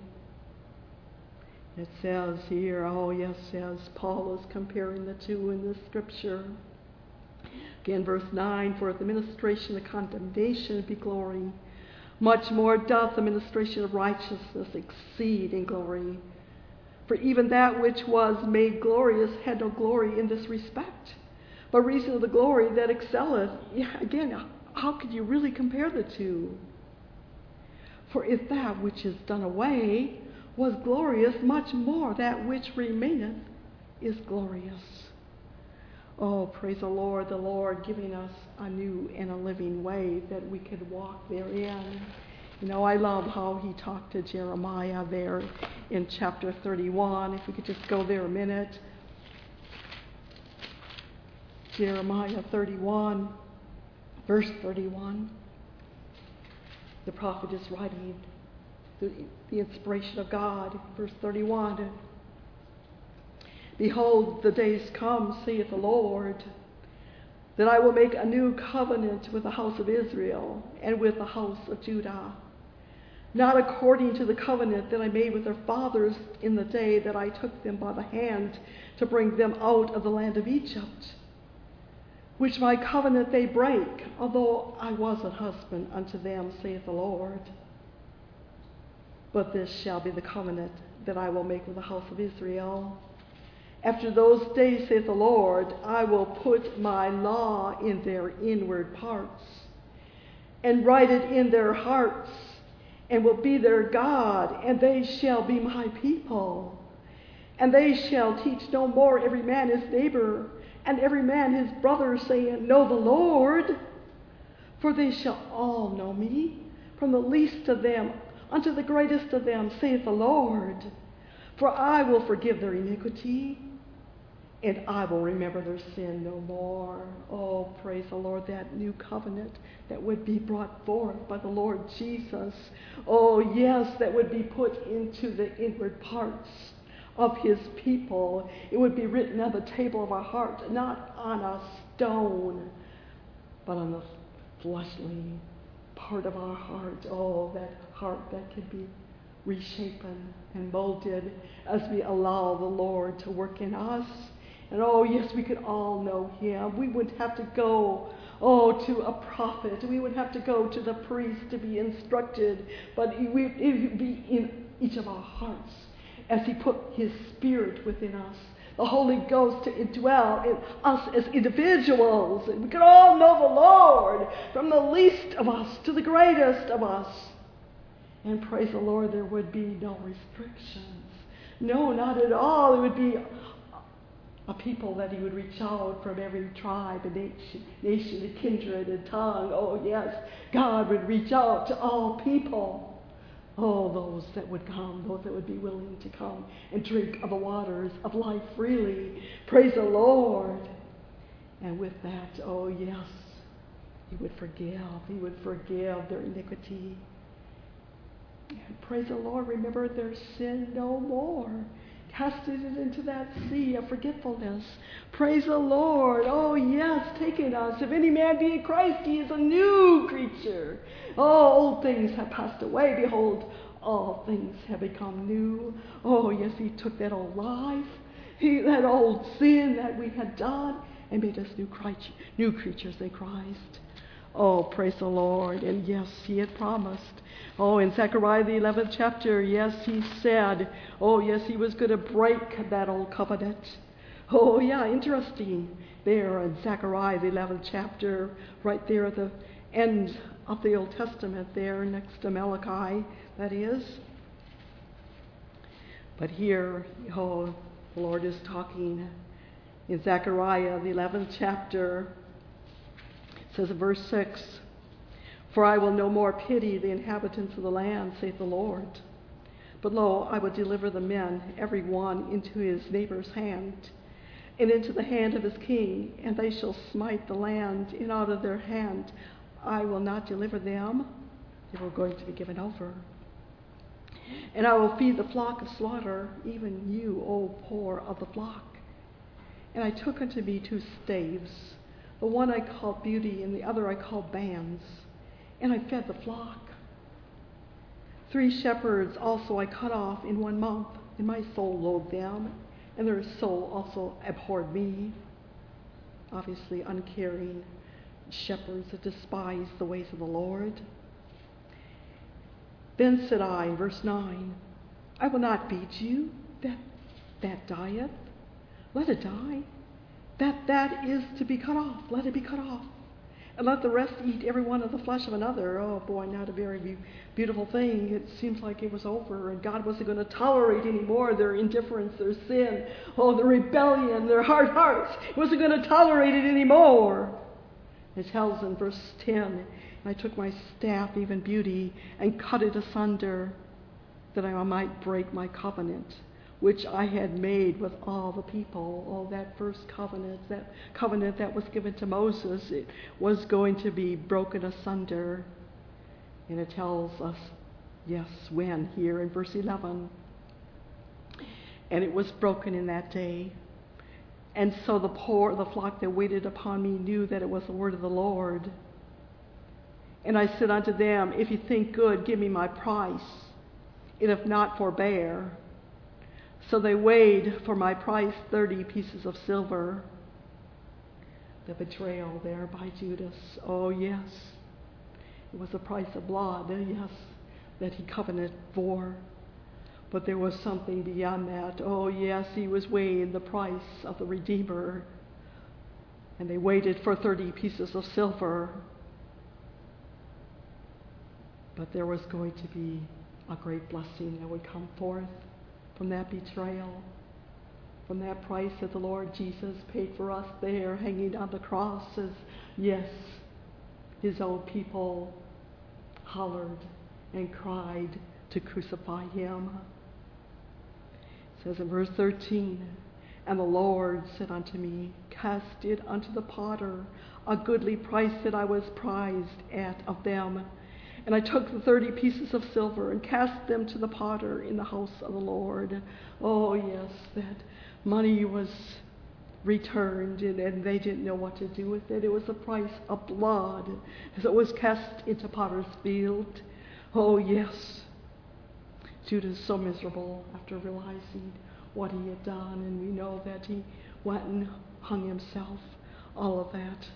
It says here, says Paul is comparing the two in this scripture. Again, verse 9, for if the ministration of condemnation be glory, much more doth the ministration of righteousness exceed in glory. For even that which was made glorious had no glory in this respect, but reason of the glory that excelleth. Again, how could you really compare the two? For if that which is done away was glorious, much more that which remaineth is glorious. Oh, praise the Lord giving us a new and a living way that we could walk therein. I love how he talked to Jeremiah there in chapter 31. If we could just go there a minute. Jeremiah 31, verse 31. The prophet is writing the inspiration of God. Verse 31. Behold, the days come, saith the Lord, that I will make a new covenant with the house of Israel and with the house of Judah, not according to the covenant that I made with their fathers in the day that I took them by the hand to bring them out of the land of Egypt, which my covenant they break, although I was a husband unto them, saith the Lord. But this shall be the covenant that I will make with the house of Israel. After those days, saith the Lord, I will put my law in their inward parts, and write it in their hearts, and will be their God, and they shall be my people. And they shall teach no more every man his neighbor, and every man his brother, saying, Know the Lord. For they shall all know me, from the least of them unto the greatest of them, saith the Lord. For I will forgive their iniquity, and I will remember their sin no more. Oh, praise the Lord, that new covenant that would be brought forth by the Lord Jesus. Oh, yes, that would be put into the inward parts of his people. It would be written on the table of our heart, not on a stone, but on the fleshly part of our heart. Oh, that heart that can be reshapen and molded as we allow the Lord to work in us. And oh, yes, we could all know him. We wouldn't have to go, to a prophet. We would have to go to the priest to be instructed. But it would be in each of our hearts as he put his Spirit within us. The Holy Ghost to indwell in us as individuals. And we could all know the Lord, from the least of us to the greatest of us. And praise the Lord, there would be no restrictions. No, not at all. It would be a people that he would reach out from every tribe and nation and kindred and tongue. Oh, yes, God would reach out to all people. Oh, those that would come, those that would be willing to come and drink of the waters of life freely. Praise the Lord. And with that, oh, yes, he would forgive. He would forgive their iniquity. And praise the Lord, remember their sin no more. Casted it into that sea of forgetfulness. Praise the Lord. Oh, yes, taking us. If any man be in Christ, he is a new creature. Oh, old things have passed away. Behold, all things have become new. Oh, yes, he took that old life, that old sin that we had done, and made us new creatures in Christ. Oh, praise the Lord. And yes, he had promised. Oh, in Zechariah the 11th chapter, yes, he said, oh, yes, he was going to break that old covenant. Oh, yeah, interesting. There in Zechariah the 11th chapter, right there at the end of the Old Testament, there next to Malachi, that is. But here, the Lord is talking in Zechariah the 11th chapter. It says in verse 6, For I will no more pity the inhabitants of the land, saith the Lord. But lo, I will deliver the men, every one, into his neighbor's hand, and into the hand of his king, and they shall smite the land, and out of their hand I will not deliver them. They were going to be given over. And I will feed the flock of slaughter, even you, O poor of the flock. And I took unto me 2 staves. The one I called Beauty, and the other I called Bands. And I fed the flock. 3 shepherds also I cut off in 1 month, and my soul loathed them, and their soul also abhorred me. Obviously, uncaring shepherds that despise the ways of the Lord. Then said I, in verse 9, I will not feed you that dieth. Let it die. That is to be cut off. Let it be cut off. And let the rest eat every one of the flesh of another. Oh boy, not a very beautiful thing. It seems like it was over, and God wasn't going to tolerate anymore their indifference, their sin, their rebellion, their hard hearts. He wasn't going to tolerate it anymore. It tells in verse 10, And I took my staff, even Beauty, and cut it asunder, that I might break my covenant, which I had made with all the people. Oh, that first covenant, that was given to Moses, it was going to be broken asunder. And it tells us, yes, when, here in verse 11. And it was broken in that day. And so the flock that waited upon me knew that it was the word of the Lord. And I said unto them, If you think good, give me my price, and if not, forbear. So they weighed for my price 30 pieces of silver. The betrayal there by Judas. Oh, yes. It was the price of blood, yes, that he covenanted for. But there was something beyond that. Oh, yes, he was weighing the price of the Redeemer. And they waited for 30 pieces of silver. But there was going to be a great blessing that would come forth from that betrayal, from that price that the Lord Jesus paid for us there, hanging on the cross, as, yes, his own people hollered and cried to crucify him. It says in verse 13, "And the Lord said unto me, Cast it unto the potter, a goodly price that I was prized at of them. And I took the 30 pieces of silver and cast them to the potter in the house of the Lord." Oh, yes, that money was returned, and they didn't know what to do with it. It was the price of blood, as it was cast into potter's field. Oh, yes. Judas so miserable after realizing what he had done, and we know that he went and hung himself, all of that.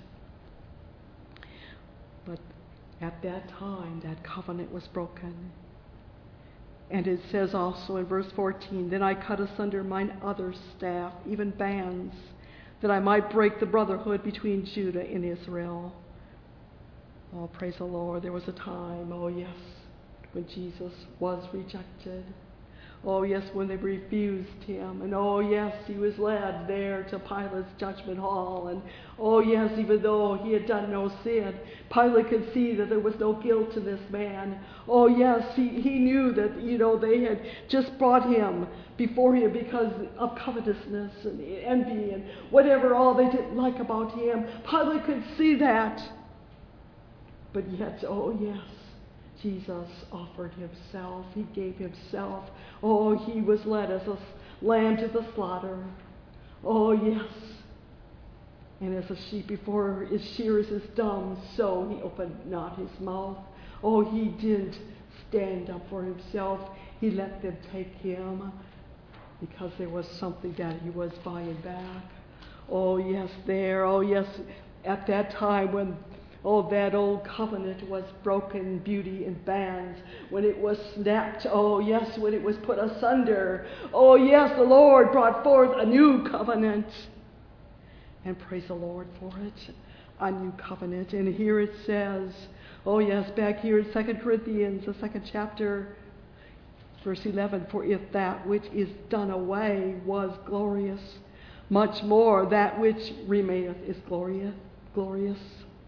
But at that time, that covenant was broken. And it says also in verse 14, "Then I cut asunder mine other staff, even bands, that I might break the brotherhood between Judah and Israel." Oh, praise the Lord. There was a time, oh yes, when Jesus was rejected. Oh yes, when they refused him. And oh yes, he was led there to Pilate's judgment hall. And oh yes, even though he had done no sin, Pilate could see that there was no guilt in this man. Oh yes, he knew that, they had just brought him before him because of covetousness and envy and whatever all they didn't like about him. Pilate could see that. But yet, oh yes, Jesus offered himself. He gave himself. Oh, he was led as a lamb to the slaughter. Oh, yes. And as a sheep before his shearers is dumb, so he opened not his mouth. Oh, he didn't stand up for himself. He let them take him because there was something that he was buying back. Oh, yes, there. Oh, yes, at that time when that old covenant was broken, beauty and bands, when it was snapped, oh yes, when it was put asunder, oh yes, the Lord brought forth a new covenant. And praise the Lord for it, a new covenant. And here it says, oh yes, back here in 2 Corinthians, the 2nd chapter, verse 11, "For if that which is done away was glorious, much more that which remaineth is glorious.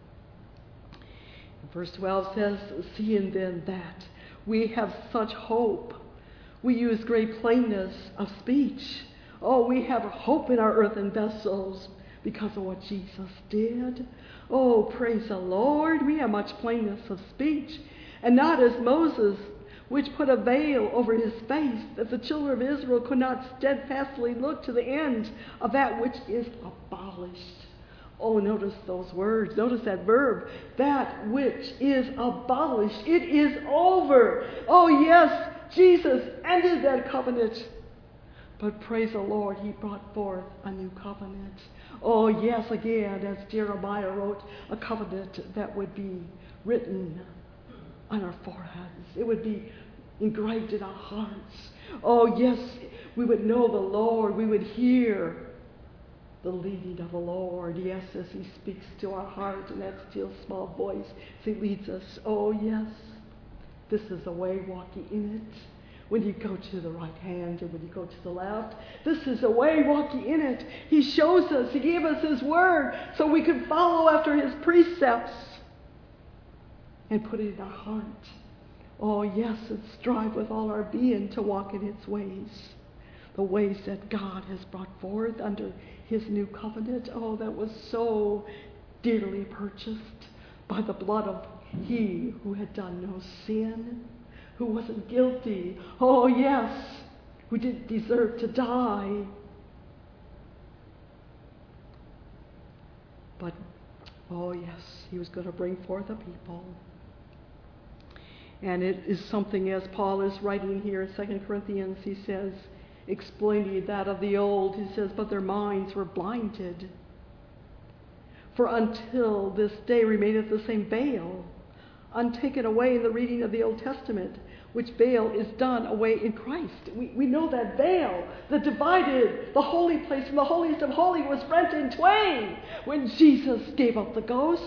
Verse 12 says, "Seeing then that we have such hope, we use great plainness of speech." Oh, we have hope in our earthen vessels because of what Jesus did. Oh, praise the Lord. We have much plainness of speech. And not as Moses, which put a veil over his face, that the children of Israel could not steadfastly look to the end of that which is abolished. Oh, notice those words. Notice that verb. That which is abolished. It is over. Oh, yes, Jesus ended that covenant. But praise the Lord, he brought forth a new covenant. Oh, yes, again, as Jeremiah wrote, a covenant that would be written on our foreheads. It would be engraved in our hearts. Oh, yes, we would know the Lord. We would hear the leading of the Lord, yes, as he speaks to our heart in that still small voice as he leads us. Oh, yes, this is the way, walking in it. When you go to the right hand and when you go to the left, this is the way, walking in it. He shows us, he gave us his word so we could follow after his precepts and put it in our heart. Oh, yes, and strive with all our being to walk in its ways. The ways that God has brought forth under his new covenant. Oh, that was so dearly purchased by the blood of he who had done no sin, who wasn't guilty. Oh, yes, who didn't deserve to die. But, oh, yes, he was going to bring forth a people. And it is something, as Paul is writing here in 2 Corinthians, he says, explaining that of the old, he says, "But their minds were blinded. For until this day remaineth the same veil, untaken away in the reading of the Old Testament, which veil is done away in Christ. We know that veil that divided the holy place from the holiest of holies was rent in twain when Jesus gave up the ghost.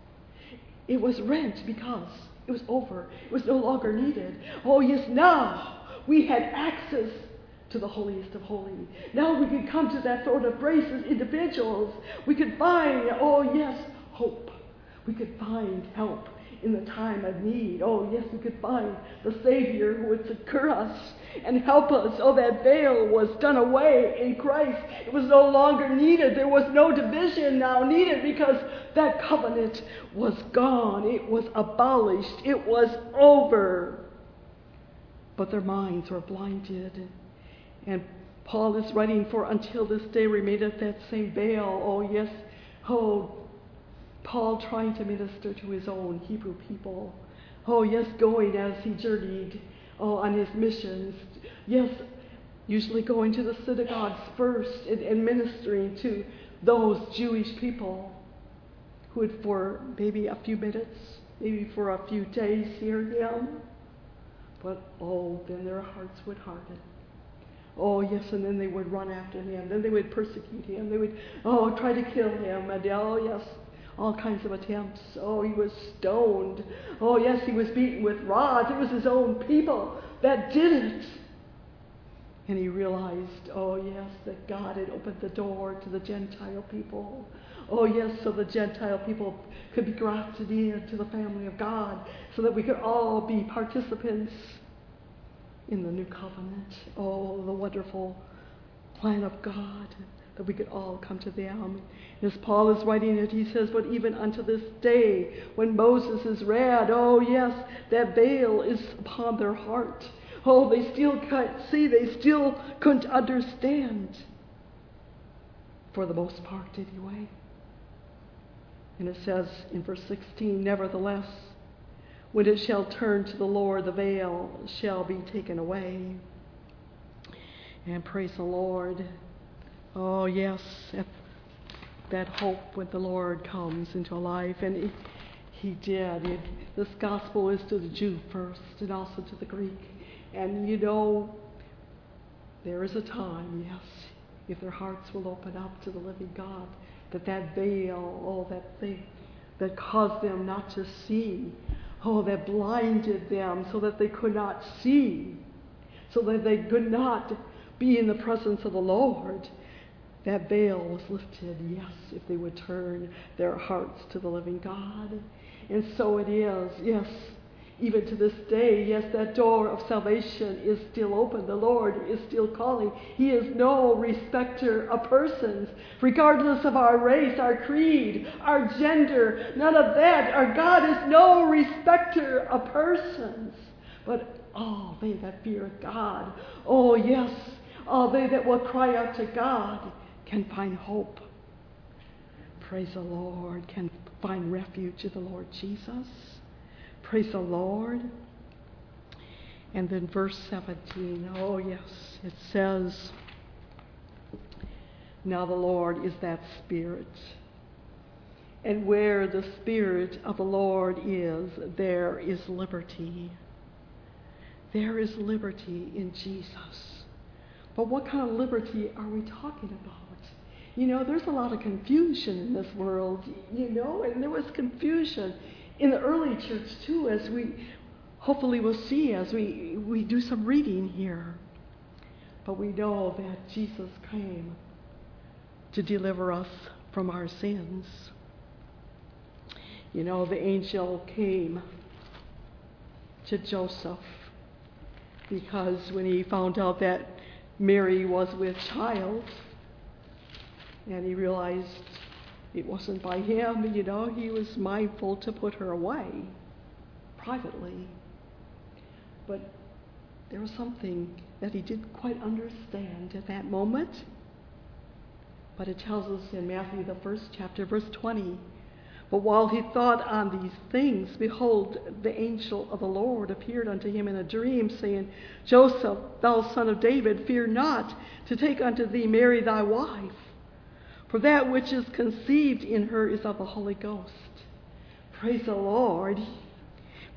It was rent because it was over. It was no longer needed. Oh yes, now we had access to the holiest of holies. Now we could come to that throne of grace as individuals. We could find, oh yes, hope. We could find help in the time of need. Oh yes, we could find the Savior who would succor us and help us. Oh, that veil was done away in Christ. It was no longer needed. There was no division now needed because that covenant was gone. It was abolished. It was over. But their minds were blinded. And Paul is writing, for until this day remaineth that same veil. Oh yes, oh, Paul trying to minister to his own Hebrew people. Oh yes, going as he journeyed on his missions. Yes, usually going to the synagogues first and ministering to those Jewish people who would for maybe a few minutes, maybe for a few days hear him. But oh, then their hearts would harden. Oh yes, and then they would run after him. Then they would persecute him. They would, try to kill him. And yes, all kinds of attempts. Oh, he was stoned. Oh yes, he was beaten with rods. It was his own people that did it. And he realized, oh yes, that God had opened the door to the Gentile people. Oh yes, so the Gentile people could be grafted into the family of God, so that we could all be participants in the new covenant. Oh, the wonderful plan of God, that we could all come to them. As Paul is writing it, he says, but even unto this day, when Moses is read, oh yes, that veil is upon their heart. Oh, they still can't see, they still couldn't understand. For the most part, anyway. And it says in verse 16, nevertheless, when it shall turn to the Lord, the veil shall be taken away. And praise the Lord. Oh, yes, that hope when the Lord comes into life. And he did. This gospel is to the Jew first and also to the Greek. And there is a time, yes, if their hearts will open up to the living God, that veil, that thing that caused them not to see, that blinded them so that they could not see, so that they could not be in the presence of the Lord. That veil was lifted, yes, if they would turn their hearts to the living God. And so it is, yes, even to this day, yes, that door of salvation is still open. The Lord is still calling. He is no respecter of persons, regardless of our race, our creed, our gender, none of that. Our God is no respecter of persons, but all they that fear God, oh yes, all they that will cry out to God can find hope. Praise the Lord, can find refuge in the Lord Jesus. Praise the Lord. And then verse 17, oh yes, it says, now the Lord is that Spirit. And where the Spirit of the Lord is, there is liberty. There is liberty in Jesus. But what kind of liberty are we talking about? There's a lot of confusion in this world, and there was confusion in the early church too, as we hopefully will see as we do some reading here. But we know that Jesus came to deliver us from our sins. The angel came to Joseph because when he found out that Mary was with child, and he realized it wasn't by him, he was mindful to put her away privately. But there was something that he didn't quite understand at that moment. But it tells us in Matthew, the 1st chapter, verse 20, but while he thought on these things, behold, the angel of the Lord appeared unto him in a dream, saying, Joseph, thou son of David, fear not to take unto thee Mary thy wife, for that which is conceived in her is of the Holy Ghost. Praise the Lord.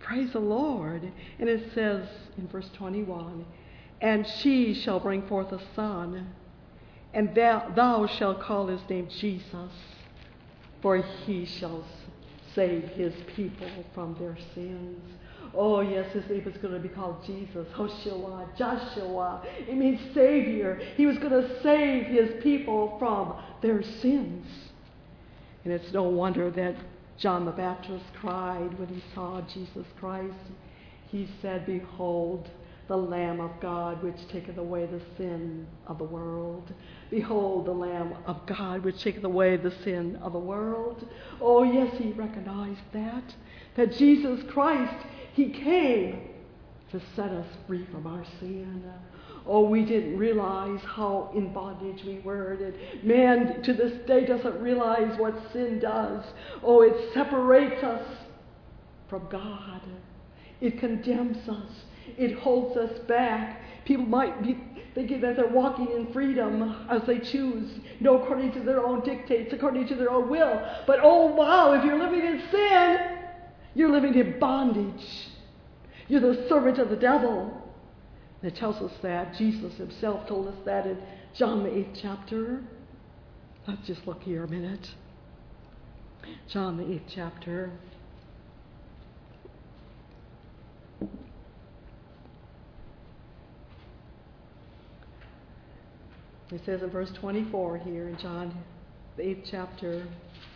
Praise the Lord. And it says in verse 21, and she shall bring forth a son, and thou shalt call his name Jesus, for he shall save his people from their sins. Oh, yes, his name is going to be called Jesus, Hoshua, Joshua. It means Savior. He was going to save his people from their sins. And it's no wonder that John the Baptist cried when he saw Jesus Christ. He said, behold, the Lamb of God, which taketh away the sin of the world. Behold, the Lamb of God, which taketh away the sin of the world. Oh, yes, he recognized that Jesus Christ, he came to set us free from our sin. Oh, we didn't realize how in bondage we were. And man, to this day, doesn't realize what sin does. Oh, it separates us from God. It condemns us. It holds us back. People might be thinking that they're walking in freedom as they choose, according to their own dictates, according to their own will. But oh, wow, if you're living in sin, you're living in bondage. You're the servant of the devil. And it tells us that. Jesus himself told us that in John the 8th chapter. Let's just look here a minute. John the 8th chapter. It says in verse 24 here in John the 8th chapter,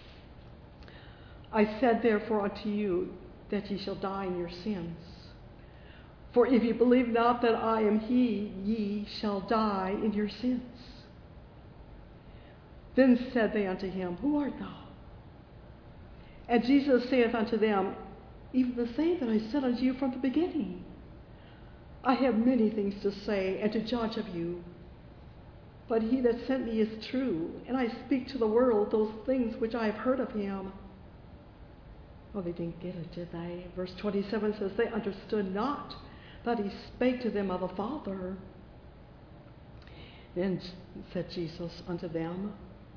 I said therefore unto you that ye shall die in your sins. For if ye believe not that I am he, ye shall die in your sins. Then said they unto him, who art thou? And Jesus saith unto them, even the same that I said unto you from the beginning. I have many things to say and to judge of you. But he that sent me is true, and I speak to the world those things which I have heard of him. Well, they didn't get it, did they? Verse 27 says, they understood not that he spake to them of the Father. Then said Jesus unto them,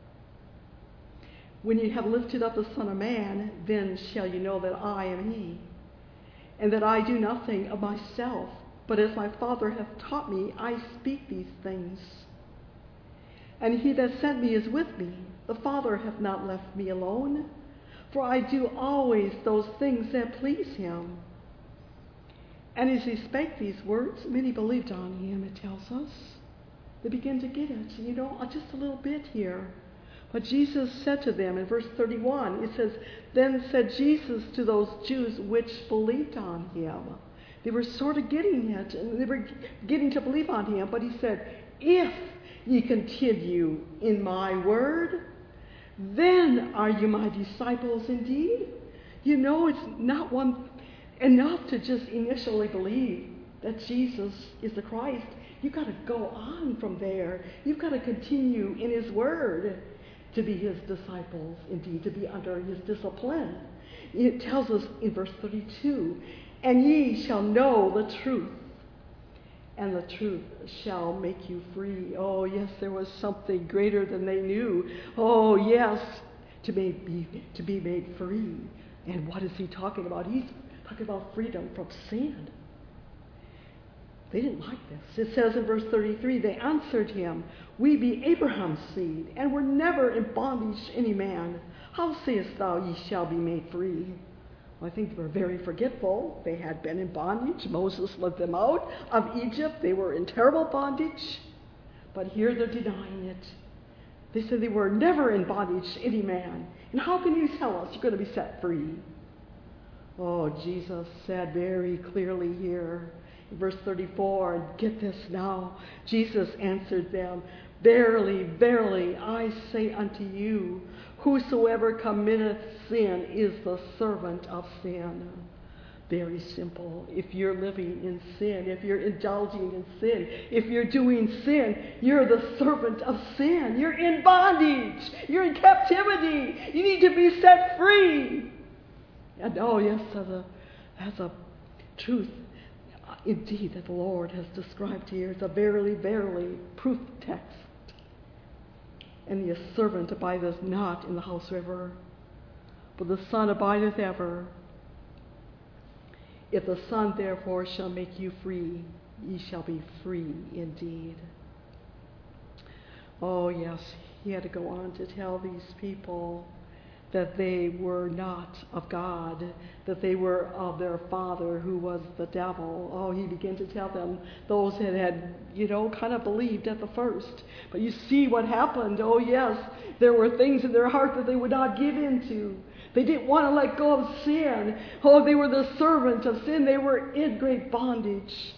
when ye have lifted up the Son of Man, then shall ye know that I am he, and that I do nothing of myself, but as my Father hath taught me, I speak these things. And he that sent me is with me. The Father hath not left me alone, for I do always those things that please him. And as he spake these words, many believed on him, it tells us. They begin to get it, just a little bit here. But Jesus said to them in verse 31, it says, then said Jesus to those Jews which believed on him. They were sort of getting it, and they were getting to believe on him, but he said, if ye continue in my word, then are you my disciples indeed. It's not enough to just initially believe that Jesus is the Christ. You've got to go on from there. You've got to continue in his word to be his disciples indeed, to be under his discipline. It tells us in verse 32, and ye shall know the truth, and the truth shall make you free. Oh, yes, there was something greater than they knew. Oh, yes, to be made free. And what is he talking about? He's talking about freedom from sin. They didn't like this. It says in verse 33, they answered him, we be Abraham's seed, and were never in bondage to any man. How sayest thou, ye shall be made free? Well, I think they were very forgetful. They had been in bondage. Moses led them out of Egypt. They were in terrible bondage. But here they're denying it. They said they were never in bondage to any man. And how can you tell us you're going to be set free? Oh, Jesus said very clearly here in verse 34, and get this now, Jesus answered them, verily, verily, I say unto you, whosoever committeth sin is the servant of sin. Very simple. If you're living in sin, if you're indulging in sin, if you're doing sin, you're the servant of sin. You're in bondage. You're in captivity. You need to be set free. And oh yes, as a truth indeed that the Lord has described here. It's a verily, verily proof text. And the servant abideth not in the house ever, but the Son abideth ever. If the Son therefore shall make you free, ye shall be free indeed. Oh yes, he had to go on to tell these people that they were not of God, that they were of their father who was the devil. Oh, he began to tell them, those that had, kind of believed at the first. But you see what happened. Oh yes, there were things in their heart that they would not give into. They didn't want to let go of sin. Oh, they were the servant of sin. They were in great bondage.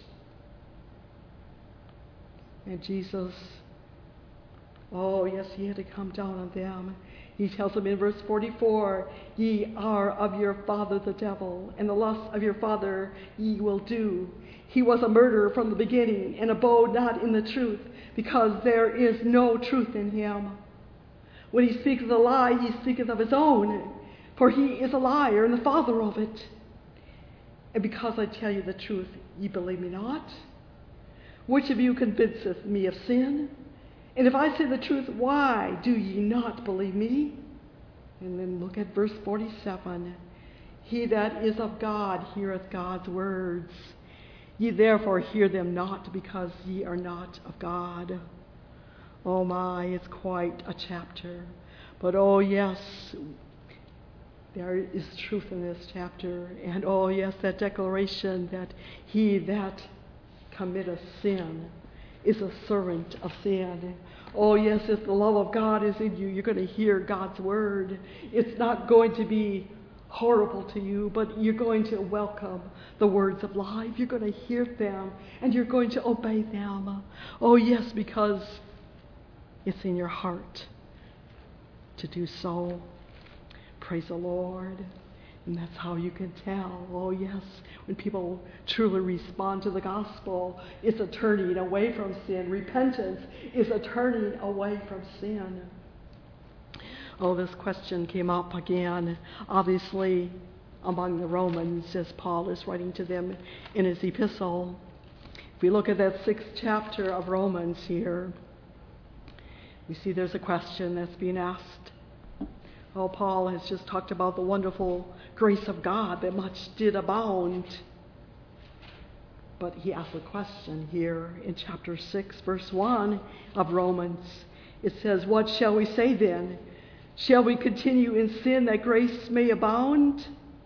And Jesus, oh yes, he had to come down on them. He tells them in verse 44, ye are of your father the devil, and the lusts of your father ye will do. He was a murderer from the beginning, and abode not in the truth, because there is no truth in him. When he speaketh a lie, he speaketh of his own, for he is a liar and the father of it. And because I tell you the truth, ye believe me not? Which of you convinceth me of sin? And if I say the truth, why do ye not believe me? And then look at verse 47. He that is of God heareth God's words. Ye therefore hear them not, because ye are not of God. Oh my, it's quite a chapter. But oh yes, there is truth in this chapter. And oh yes, that declaration that he that committeth sin is a servant of sin. Oh yes, if the love of God is in you, you're going to hear God's word. It's not going to be horrible to you, but you're going to welcome the words of life. You're going to hear them, and you're going to obey them. Oh yes, because it's in your heart to do so. Praise the Lord. And that's how you can tell. Oh yes, when people truly respond to the gospel, it's a turning away from sin. Repentance is a turning away from sin. Oh, this question came up again, obviously among the Romans, as Paul is writing to them in his epistle. If we look at that 6th chapter of Romans here, we see there's a question that's being asked. Oh, Paul has just talked about the wonderful grace of God that much did abound. But he asks a question here in chapter 6, verse 1 of Romans. It says, what shall we say then? Shall we continue in sin that grace may abound?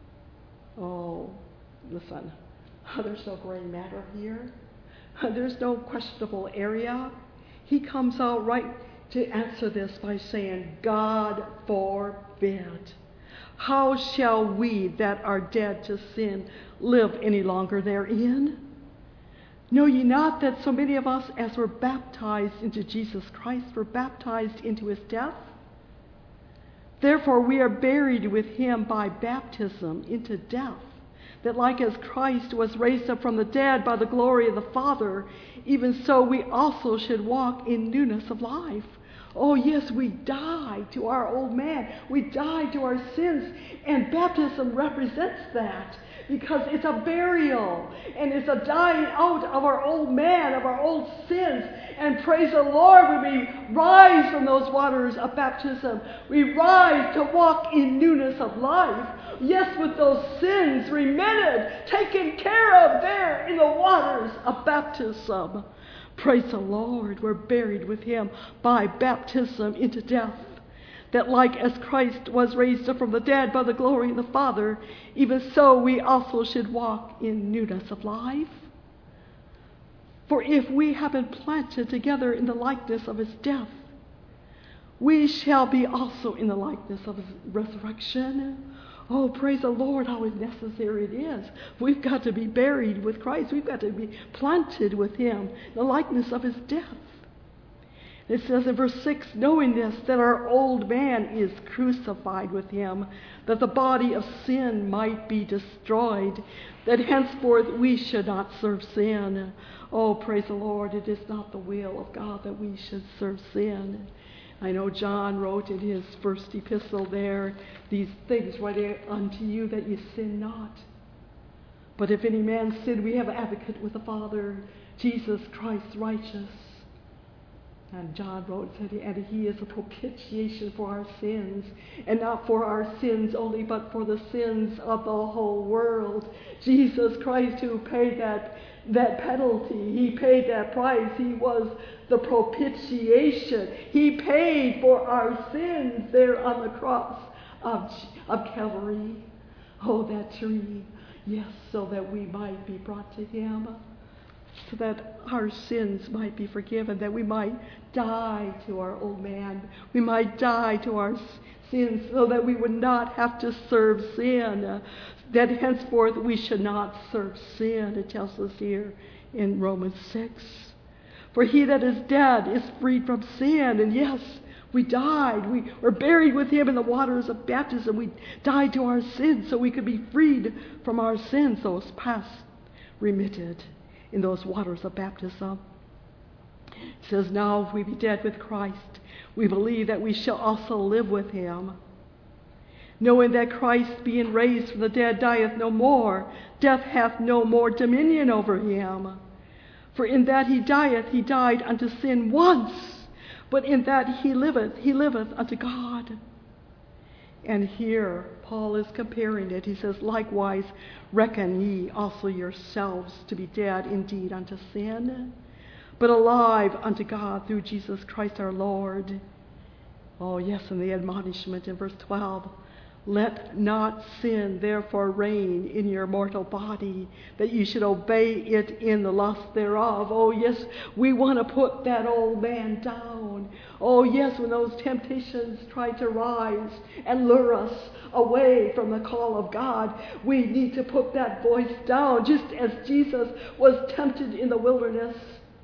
Oh, listen, there's no gray matter here. There's no questionable area. He comes out right to answer this by saying, God forbid. How shall we that are dead to sin live any longer therein? Know ye not that so many of us as were baptized into Jesus Christ were baptized into his death? Therefore we are buried with him by baptism into death, that like as Christ was raised up from the dead by the glory of the Father, even so we also should walk in newness of life. Oh yes, we die to our old man. We die to our sins. And baptism represents that, because it's a burial and it's a dying out of our old man, of our old sins. And praise the Lord, when we rise from those waters of baptism, we rise to walk in newness of life. Yes, with those sins remitted, taken care of there in the waters of baptism. Praise the Lord, we're buried with him by baptism into death, that like as Christ was raised up from the dead by the glory of the Father, even so we also should walk in newness of life. For if we have been planted together in the likeness of his death, we shall be also in the likeness of his resurrection. Oh, praise the Lord, how necessary it is. We've got to be buried with Christ. We've got to be planted with him, the likeness of his death. It says in verse 6, knowing this, that our old man is crucified with him, that the body of sin might be destroyed, that henceforth we should not serve sin. Oh, praise the Lord, it is not the will of God that we should serve sin. I know John wrote in his first epistle there, these things write unto you that ye sin not. But if any man sin, we have an advocate with the Father, Jesus Christ righteous. And John wrote and said, and he is a propitiation for our sins, and not for our sins only, but for the sins of the whole world. Jesus Christ, who paid that penalty, he paid that price. He was the propitiation. He paid for our sins there on the cross of Calvary. Oh, that tree. Yes, so that we might be brought to him, so that our sins might be forgiven, that we might die to our old man. We might die to our sins so that we would not have to serve sin, that henceforth we should not serve sin, it tells us here in Romans 6. For he that is dead is freed from sin. And yes, we died. We were buried with him in the waters of baptism. We died to our sins so we could be freed from our sins, those past remitted in those waters of baptism. It says, now if we be dead with Christ, we believe that we shall also live with him. Knowing that Christ, being raised from the dead, dieth no more, death hath no more dominion over him. For in that he died unto sin once, but in that he liveth unto God. And here Paul is comparing it. He says, likewise reckon ye also yourselves to be dead indeed unto sin, but alive unto God through Jesus Christ our Lord. Oh yes, and the admonishment in verse 12. Let not sin therefore reign in your mortal body, that you should obey it in the lust thereof. Oh yes, we want to put that old man down. Oh yes, when those temptations try to rise and lure us away from the call of God, we need to put that voice down, just as Jesus was tempted in the wilderness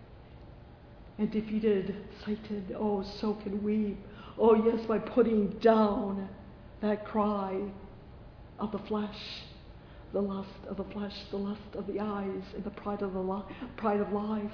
and defeated Satan. Oh, so can we. Oh yes, by putting down that cry of the flesh, the lust of the flesh, the lust of the eyes, and the pride of life,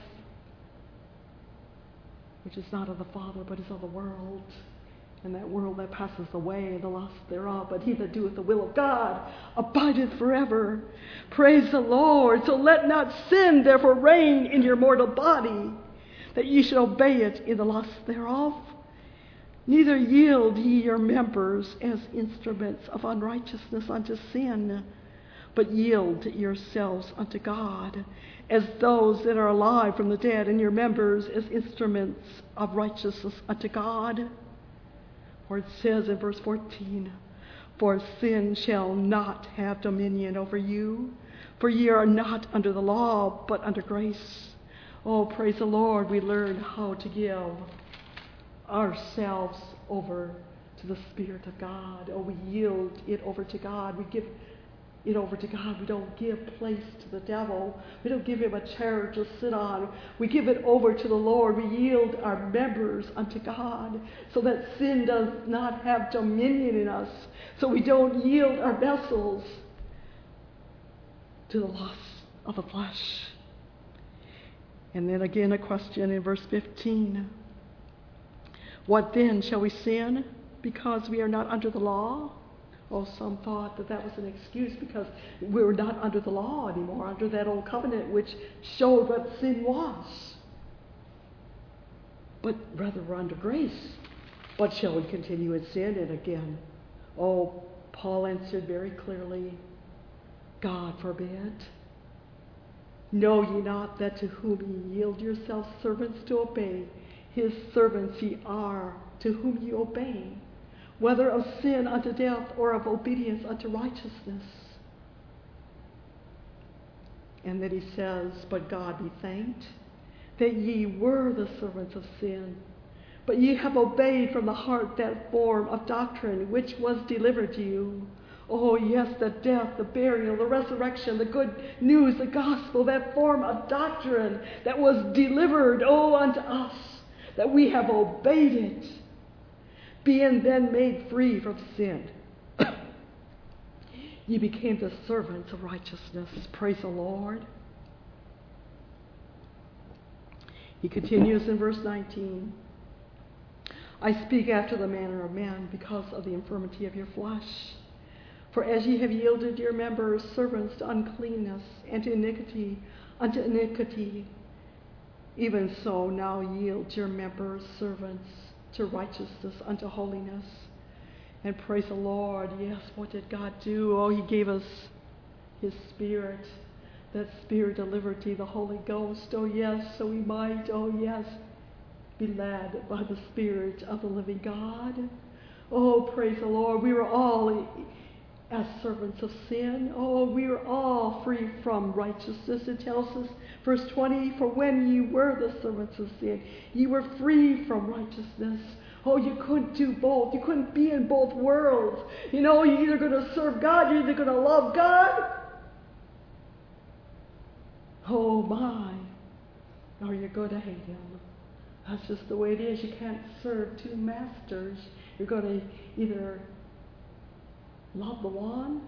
which is not of the Father, but is of the world. And that world that passes away, and the lust thereof. But he that doeth the will of God abideth forever. Praise the Lord. So let not sin therefore reign in your mortal body, that ye should obey it in the lust thereof. Neither yield ye your members as instruments of unrighteousness unto sin, but yield yourselves unto God as those that are alive from the dead, and your members as instruments of righteousness unto God. For it says in verse 14, for sin shall not have dominion over you, for ye are not under the law, but under grace. Oh, praise the Lord, we learn how to give ourselves over to the Spirit of God. Oh, we yield it over to God. We give it over to God. We don't give place to the devil. We don't give him a chair to sit on. We give it over to the Lord. We yield our members unto God so that sin does not have dominion in us. So we don't yield our vessels to the lusts of the flesh. And then again a question in verse 15. What then? Shall we sin because we are not under the law? Oh, some thought that was an excuse because we were not under the law anymore, under that old covenant which showed what sin was. But rather we're under grace. But shall we continue in sin? And again, oh, Paul answered very clearly, God forbid. Know ye not that to whom ye yield yourselves servants to obey, his servants ye are, to whom ye obey, whether of sin unto death or of obedience unto righteousness. And then he says, but God be thanked that ye were the servants of sin, but ye have obeyed from the heart that form of doctrine which was delivered to you. Oh yes, the death, the burial, the resurrection, the good news, the gospel, that form of doctrine that was delivered, unto us, that we have obeyed it, being then made free from sin. Ye became the servants of righteousness. Praise the Lord. He continues in verse 19. I speak after the manner of men because of the infirmity of your flesh. For as ye have yielded your members servants to uncleanness and to iniquity, unto iniquity, Even so, now yield your members, servants, to righteousness unto holiness. And praise the Lord. Yes, what did God do? Oh, He gave us His Spirit. That Spirit of liberty, the Holy Ghost. Oh, yes, so we might, oh, yes, be led by the Spirit of the living God. Oh, praise the Lord. We were all as servants of sin. Oh, we are all free from righteousness. It tells us, verse 20, for when ye were the servants of sin, ye were free from righteousness. Oh, you couldn't do both. You couldn't be in both worlds. You know, you're either going to serve God, you're either going to love God. Oh, my. Or you're going to hate Him. That's just the way it is. You can't serve two masters. You're going to either love the one,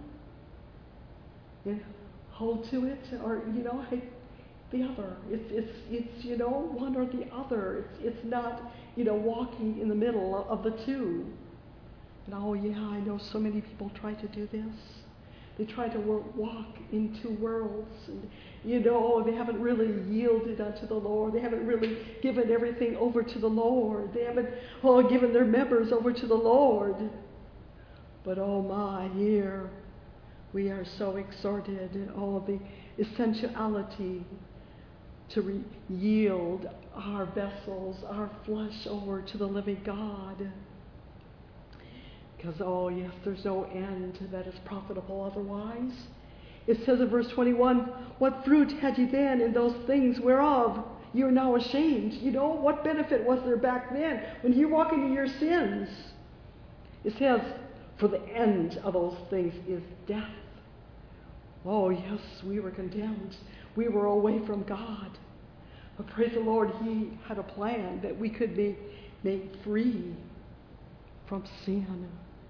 hold to it, or, hate the other. It's one or the other. It's not, walking in the middle of the two. And oh yeah, I know so many people try to do this. They try to walk in two worlds, and they haven't really yielded unto the Lord. They haven't really given everything over to the Lord. They haven't given their members over to the Lord. But oh my, here we are so exhorted, the essentiality to yield our vessels, our flesh over to the living God. Because, oh yes, there's no end that is profitable otherwise. It says in verse 21, what fruit had ye then in those things whereof you are now ashamed? What benefit was there back then when you're walking in your sins? It says, for the end of those things is death. Oh yes, we were condemned. We were away from God. But praise the Lord, He had a plan that we could be made free from sin.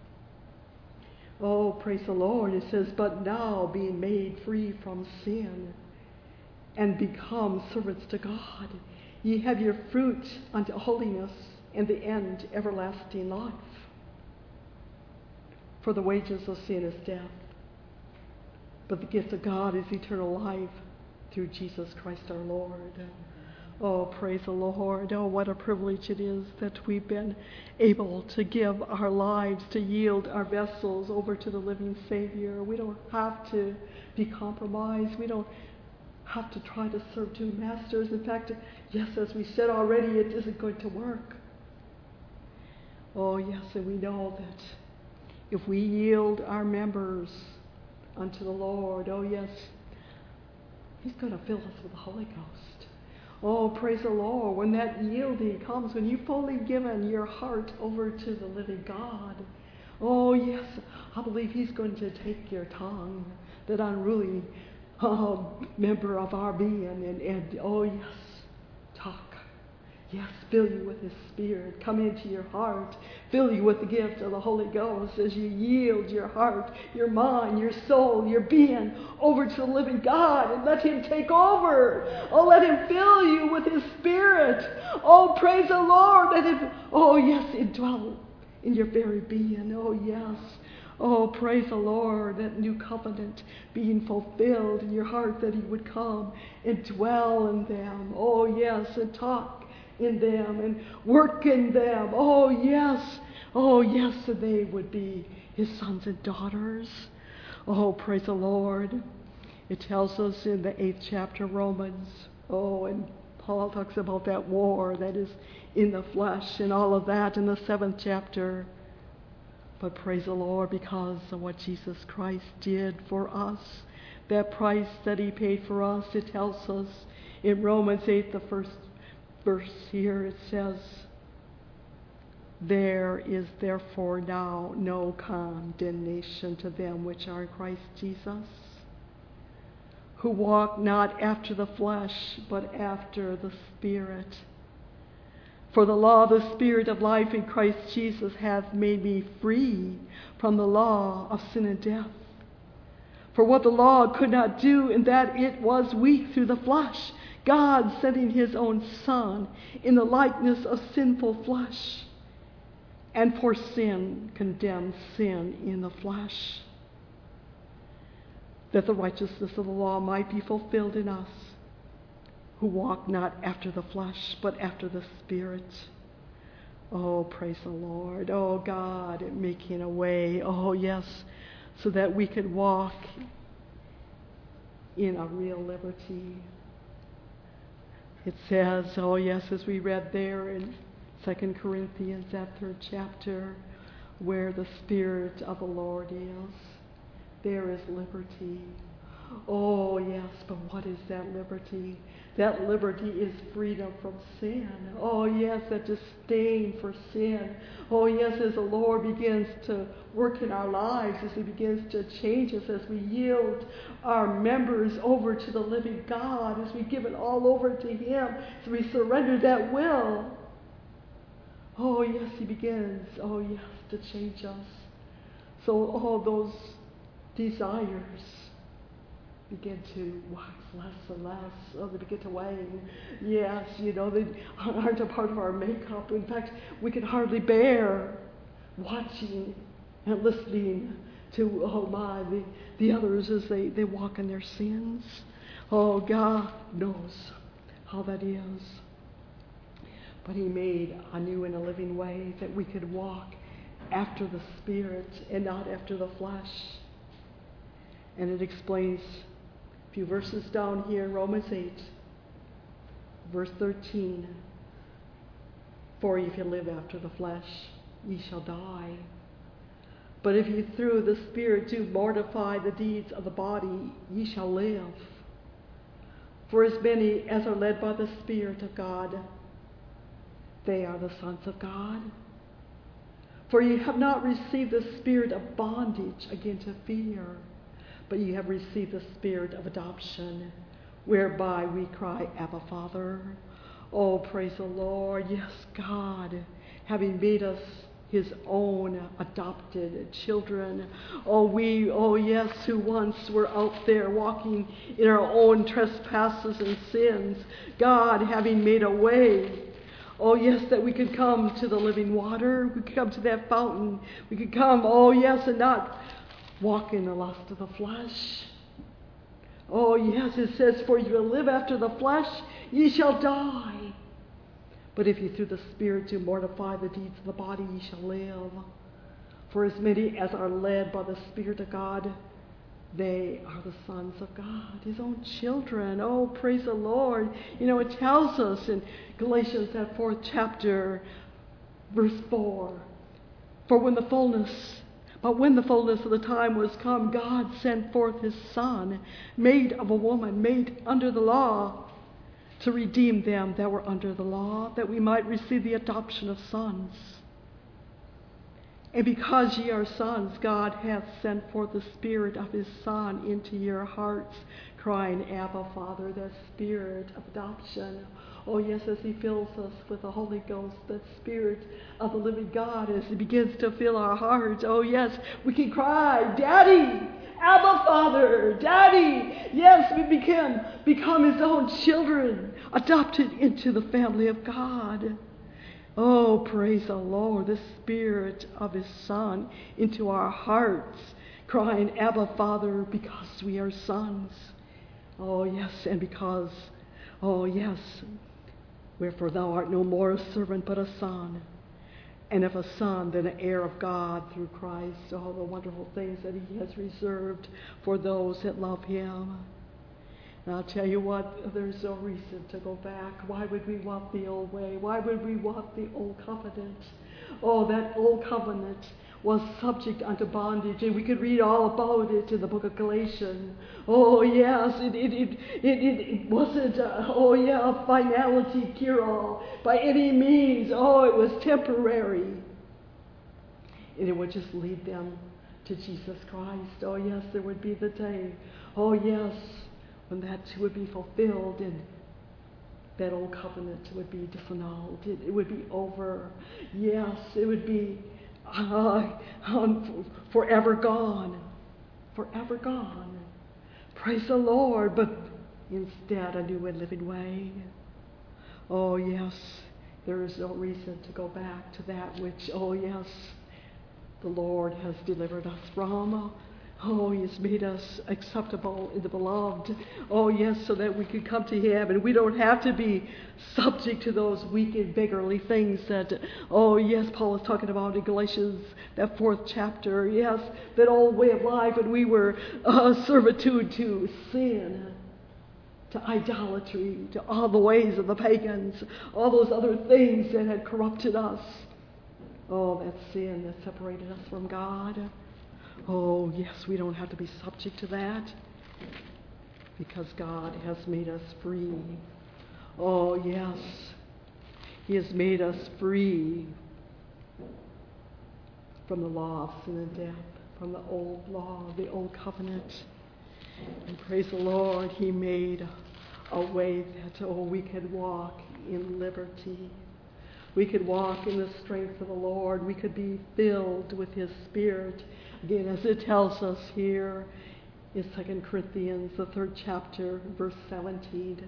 Oh, praise the Lord. It says, but now being made free from sin and become servants to God, ye have your fruit unto holiness, and the end everlasting life. For the wages of sin is death, but the gift of God is eternal life through Jesus Christ our Lord. Oh, praise the Lord. Oh, what a privilege it is that we've been able to give our lives, to yield our vessels over to the living Savior. We don't have to be compromised. We don't have to try to serve two masters. In fact, yes, as we said already, it isn't going to work. Oh, yes, and we know that if we yield our members unto the Lord, oh, yes, He's going to fill us with the Holy Ghost. Oh, praise the Lord. When that yielding comes, when you've fully given your heart over to the living God, oh, yes, I believe He's going to take your tongue, that unruly member of our being, and oh, yes, talk. Yes, fill you with His Spirit. Come into your heart. Fill you with the gift of the Holy Ghost as you yield your heart, your mind, your soul, your being over to the living God, and let Him take over. Oh, let Him fill you with His Spirit. Oh, praise the Lord. Let Him, oh yes, indwell in your very being. Oh, yes. Oh, praise the Lord, that new covenant being fulfilled in your heart, that He would come and dwell in them. Oh, yes, and talk in them and work in them. Oh, yes. Oh, yes, and they would be His sons and daughters. Oh, praise the Lord. It tells us in the 8th chapter of Romans. Oh, and Paul talks about that war that is in the flesh and all of that in the 7th chapter. But praise the Lord, because of what Jesus Christ did for us, that price that He paid for us, it tells us in Romans 8, the first verse here, it says, there is therefore now no condemnation to them which are in Christ Jesus, who walk not after the flesh, but after the Spirit. For the law of the Spirit of life in Christ Jesus hath made me free from the law of sin and death. For what the law could not do, in that it was weak through the flesh, God sending His own Son in the likeness of sinful flesh, and for sin condemned sin in the flesh, that the righteousness of the law might be fulfilled in us, who walk not after the flesh, but after the Spirit. Oh, praise the Lord. Oh, God, making a way. Oh, yes, so that we could walk in a real liberty. It says, oh, yes, as we read there in 2 Corinthians, that 3rd chapter, where the Spirit of the Lord is, there is liberty. Oh, yes, but what is that liberty? That liberty is freedom from sin. Oh, yes, that disdain for sin. Oh, yes, as the Lord begins to work in our lives, as He begins to change us, as we yield our members over to the living God, as we give it all over to Him, as we surrender that will. Oh, yes, He begins, oh, yes, to change us. So all those desires begin to wax less and less. Oh, they begin to wane. Yes, they aren't a part of our makeup. In fact, we can hardly bear watching and listening to, the others as they walk in their sins. Oh, God knows how that is. But He made a new and a living way that we could walk after the Spirit and not after the flesh. And it explains a few verses down here in Romans 8, verse 13. For if you live after the flesh, ye shall die. But if you through the Spirit do mortify the deeds of the body, ye shall live. For as many as are led by the Spirit of God, they are the sons of God. For ye have not received the spirit of bondage again to fear, but ye have received the Spirit of adoption, whereby we cry, Abba, Father. Oh, praise the Lord. Yes, God, having made us His own adopted children. Oh, yes, who once were out there walking in our own trespasses and sins. God, having made a way. Oh, yes, that we could come to the living water. We could come to that fountain. We could come, oh, yes, and not walk in the lust of the flesh. Oh, yes, it says, for you live after the flesh, ye shall die. But if you through the Spirit do mortify the deeds of the body, ye shall live. For as many as are led by the Spirit of God, they are the sons of God, His own children. Oh, praise the Lord. It tells us in Galatians, that 4th chapter, verse 4, when the fullness of the time was come, God sent forth His Son, made of a woman, made under the law, to redeem them that were under the law, that we might receive the adoption of sons. And because ye are sons, God hath sent forth the Spirit of His Son into your hearts, crying, Abba, Father, that Spirit of adoption. Oh, yes, as He fills us with the Holy Ghost, that Spirit of the living God, as He begins to fill our hearts. Oh, yes, we can cry, Daddy, Abba, Father, Daddy. Yes, we become His own children, adopted into the family of God. Oh, praise the Lord, the Spirit of His Son into our hearts, crying, Abba, Father, because we are sons. Oh, yes, and because, oh, yes, wherefore thou art no more a servant, but a son. And if a son, then an heir of God through Christ. All the wonderful things that He has reserved for those that love Him. And I'll tell you what, there's no reason to go back. Why would we want the old way? Why would we want the old covenant? Oh, that old covenant was subject unto bondage, and we could read all about it in the book of Galatians. Oh, yes, it wasn't, a finality cure-all by any means. Oh, it was temporary. And it would just lead them to Jesus Christ. Oh, yes, there would be the day. Oh, yes, when that would be fulfilled and that old covenant would be disannulled. It would be over. Yes, it would be forever gone. Forever gone. Praise the Lord. But instead, a new and living way. Oh, yes, there is no reason to go back to that which, oh, yes, the Lord has delivered us from. Oh, He has made us acceptable in the Beloved. Oh, yes, so that we can come to Him and we don't have to be subject to those weak and beggarly things that, oh, yes, Paul is talking about in Galatians, that 4th chapter. Yes, that old way of life, and we were servitude to sin, to idolatry, to all the ways of the pagans, all those other things that had corrupted us. Oh, that sin that separated us from God. Oh, yes, we don't have to be subject to that because God has made us free. Oh, yes, He has made us free from the law of sin and death, from the old law, the old covenant. And praise the Lord, He made a way that, we could walk in liberty. We could walk in the strength of the Lord. We could be filled with His Spirit. Again, as it tells us here in 2 Corinthians, the 3rd chapter, verse 17.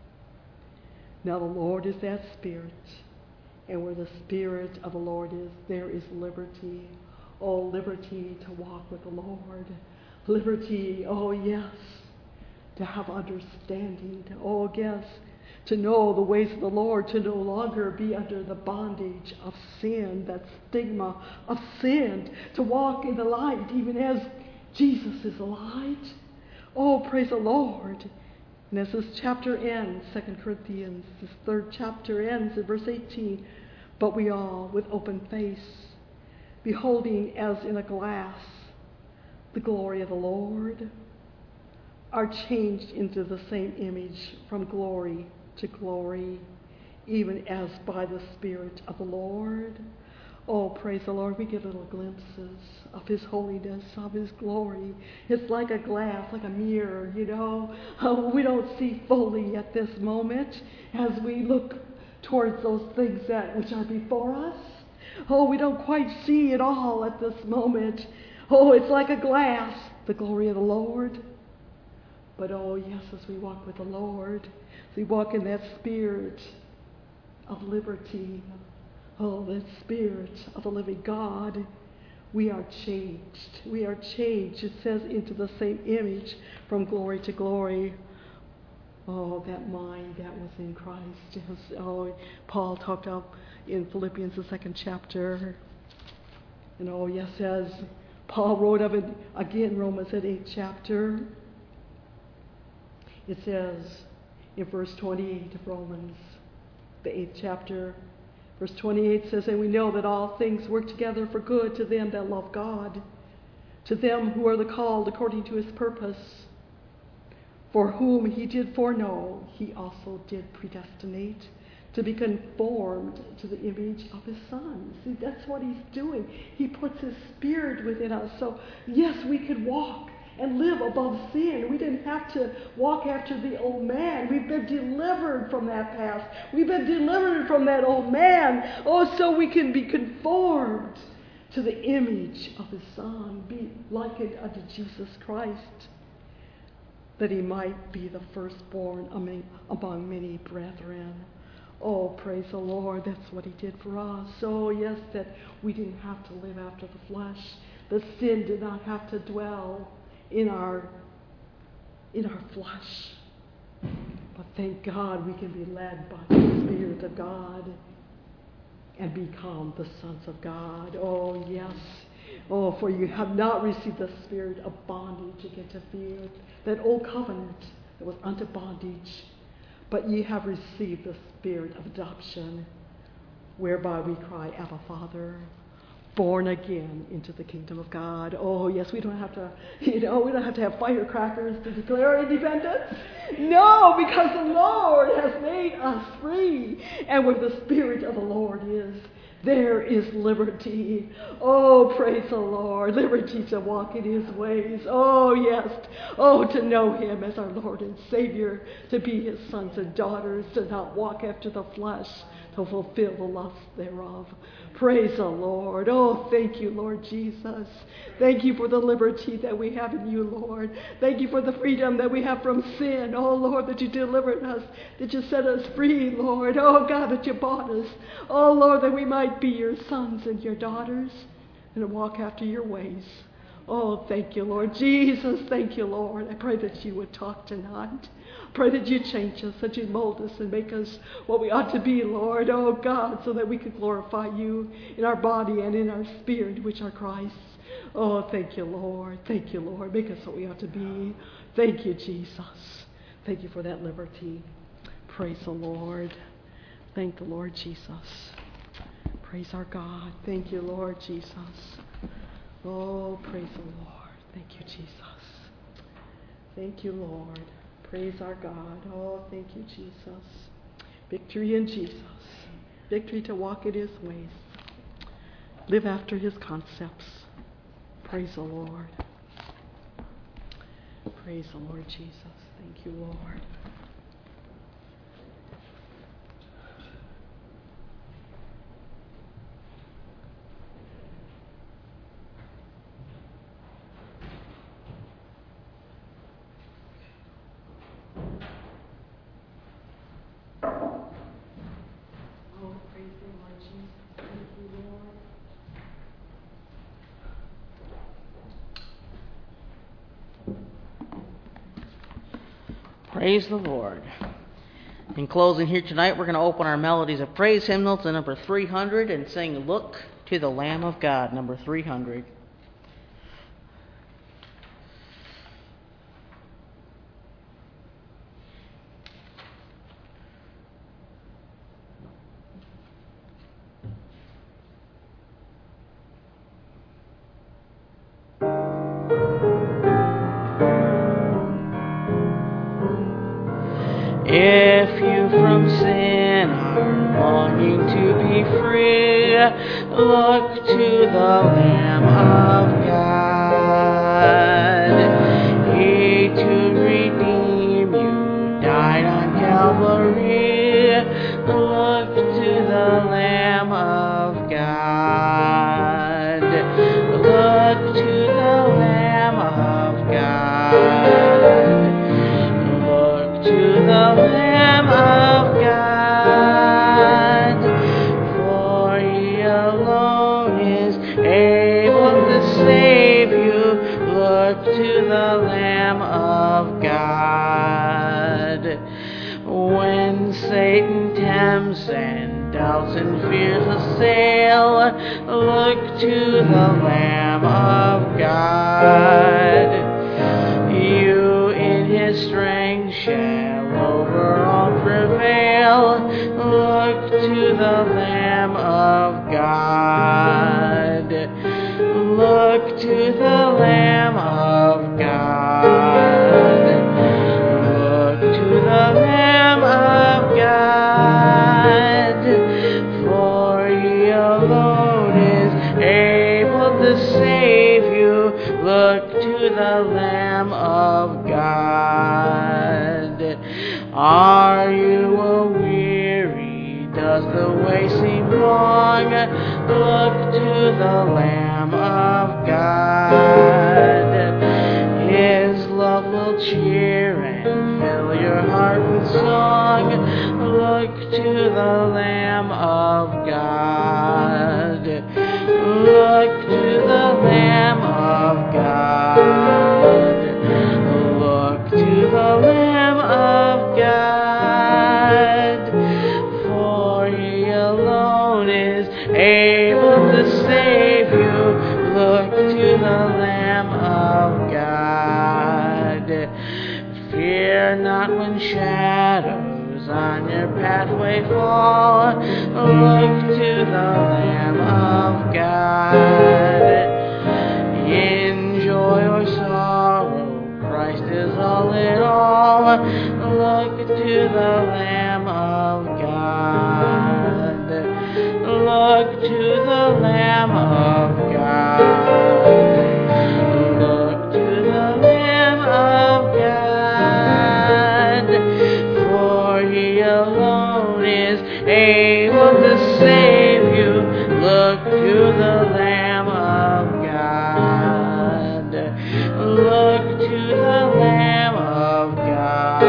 Now the Lord is that Spirit, and where the Spirit of the Lord is, there is liberty. Oh, liberty to walk with the Lord. Liberty, oh yes, to have understanding. Oh yes, to know the ways of the Lord, to no longer be under the bondage of sin, that stigma of sin, to walk in the light even as Jesus is the light. Oh, praise the Lord. And as this chapter ends, 2 Corinthians, this 3rd chapter ends in verse 18, but we all, with open face, beholding as in a glass the glory of the Lord, are changed into the same image from glory to glory, even as by the Spirit of the Lord. Oh, praise the Lord. We get little glimpses of His holiness, of His glory. It's like a glass, like a mirror, you know. We don't see fully at this moment as we look towards those things which are before us. Oh, we don't quite see it all at this moment. Oh, it's like a glass, the glory of the Lord. But oh, yes, as we walk with the Lord, as we walk in that Spirit of liberty, oh, that Spirit of the living God, we are changed. We are changed, it says, into the same image from glory to glory. Oh, that mind that was in Christ. Oh, Paul talked up in Philippians, the 2nd chapter. And oh, yes, as Paul wrote of it again, Romans, that 8th chapter. It says in verse 28 of Romans, the 8th chapter, verse 28 says, and we know that all things work together for good to them that love God, to them who are the called according to His purpose. For whom He did foreknow, He also did predestinate to be conformed to the image of His Son. See, that's what He's doing. He puts His Spirit within us. So, yes, we could walk and live above sin. We didn't have to walk after the old man. We've been delivered from that past. We've been delivered from that old man. Oh, so we can be conformed to the image of His Son, be likened unto Jesus Christ, that He might be the firstborn among many brethren. Oh, praise the Lord. That's what He did for us. Oh, yes, that we didn't have to live after the flesh. The sin did not have to dwell in our flesh. But thank God we can be led by the Spirit of God and become the sons of God. Oh, yes. Oh, for you have not received the spirit of bondage again to fear, that old covenant that was unto bondage, but ye have received the spirit of adoption, whereby we cry, Abba, Father. Born again into the kingdom of God. Oh, yes, we don't have to, we don't have to have firecrackers to declare independence. No, because the Lord has made us free. And where the Spirit of the Lord is, there is liberty. Oh, praise the Lord. Liberty to walk in His ways. Oh, yes. Oh, to know Him as our Lord and Savior, to be His sons and daughters, to not walk after the flesh, to fulfill the lusts thereof. Praise the Lord. Oh, thank you, Lord Jesus. Thank you for the liberty that we have in you, Lord. Thank you for the freedom that we have from sin. Oh, Lord, that you delivered us, that you set us free, Lord. Oh, God, that you bought us. Oh, Lord, that we might be your sons and your daughters and walk after your ways. Oh, thank you, Lord. Jesus, thank you, Lord. I pray that you would talk tonight. Pray that you change us, that you mold us and make us what we ought to be, Lord. Oh, God, so that we could glorify you in our body and in our spirit, which are Christ. Oh, thank you, Lord. Thank you, Lord. Make us what we ought to be. Thank you, Jesus. Thank you for that liberty. Praise the Lord. Thank the Lord Jesus. Praise our God. Thank you, Lord Jesus. Oh, praise the Lord. Thank you, Jesus. Thank you, Lord. Praise our God. Oh, thank you, Jesus. Victory in Jesus. Victory to walk in his ways. Live after his concepts. Praise the Lord. Praise the Lord Jesus. Thank you, Lord. Oh, praise the Lord Jesus. Thank you, Lord. Praise the Lord. In closing here tonight, we're going to open our melodies of praise hymnals to number 300 and sing Look to the Lamb of God, number 300. If you from sin are longing to be free, look to the Lamb of God. He to redeem you died on Calvary. Look to the Lamb of God. Look to the Lamb of God. To the Lamb of God, for he alone is able to save you. Look to the Lamb of God. When Satan tempts and doubts and fears assail, look to the Lamb of God. You in his strength shall over all prevail. Look to the Lamb of God. Look to the Lamb of God. Look to the Lamb of God. For he alone is able to save you. Look to the Lamb of God. Are you weary? Does the way seem long? Look to the Lamb of God. His love will cheer and fill your heart with song. Look to the Lamb of God. Look to the Lamb of God. Look to the Lamb of God. For he alone is able to save you. Look to the Lamb of God. Fear not when shadows on your pathway fall. Look to the Lamb of God. In joy or sorrow, Christ is all in all. Look to the Lamb of God. Look to the Lamb of God. Look to the Lamb of God. For he alone is able to save you. Look to the Lamb of God. Look to the Lamb of God.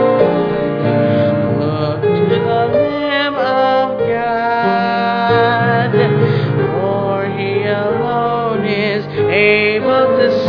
Look to the Lamb of God. For he alone is able to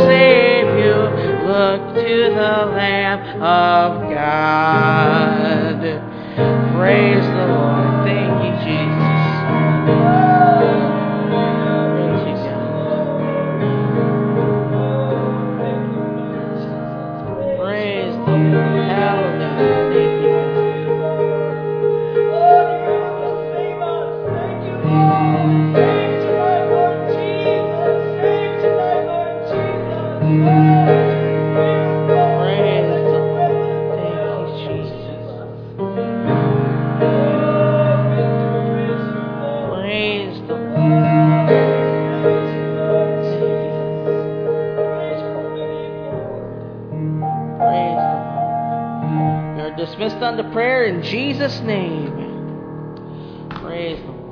on to prayer in Jesus' name. Praise the Lord.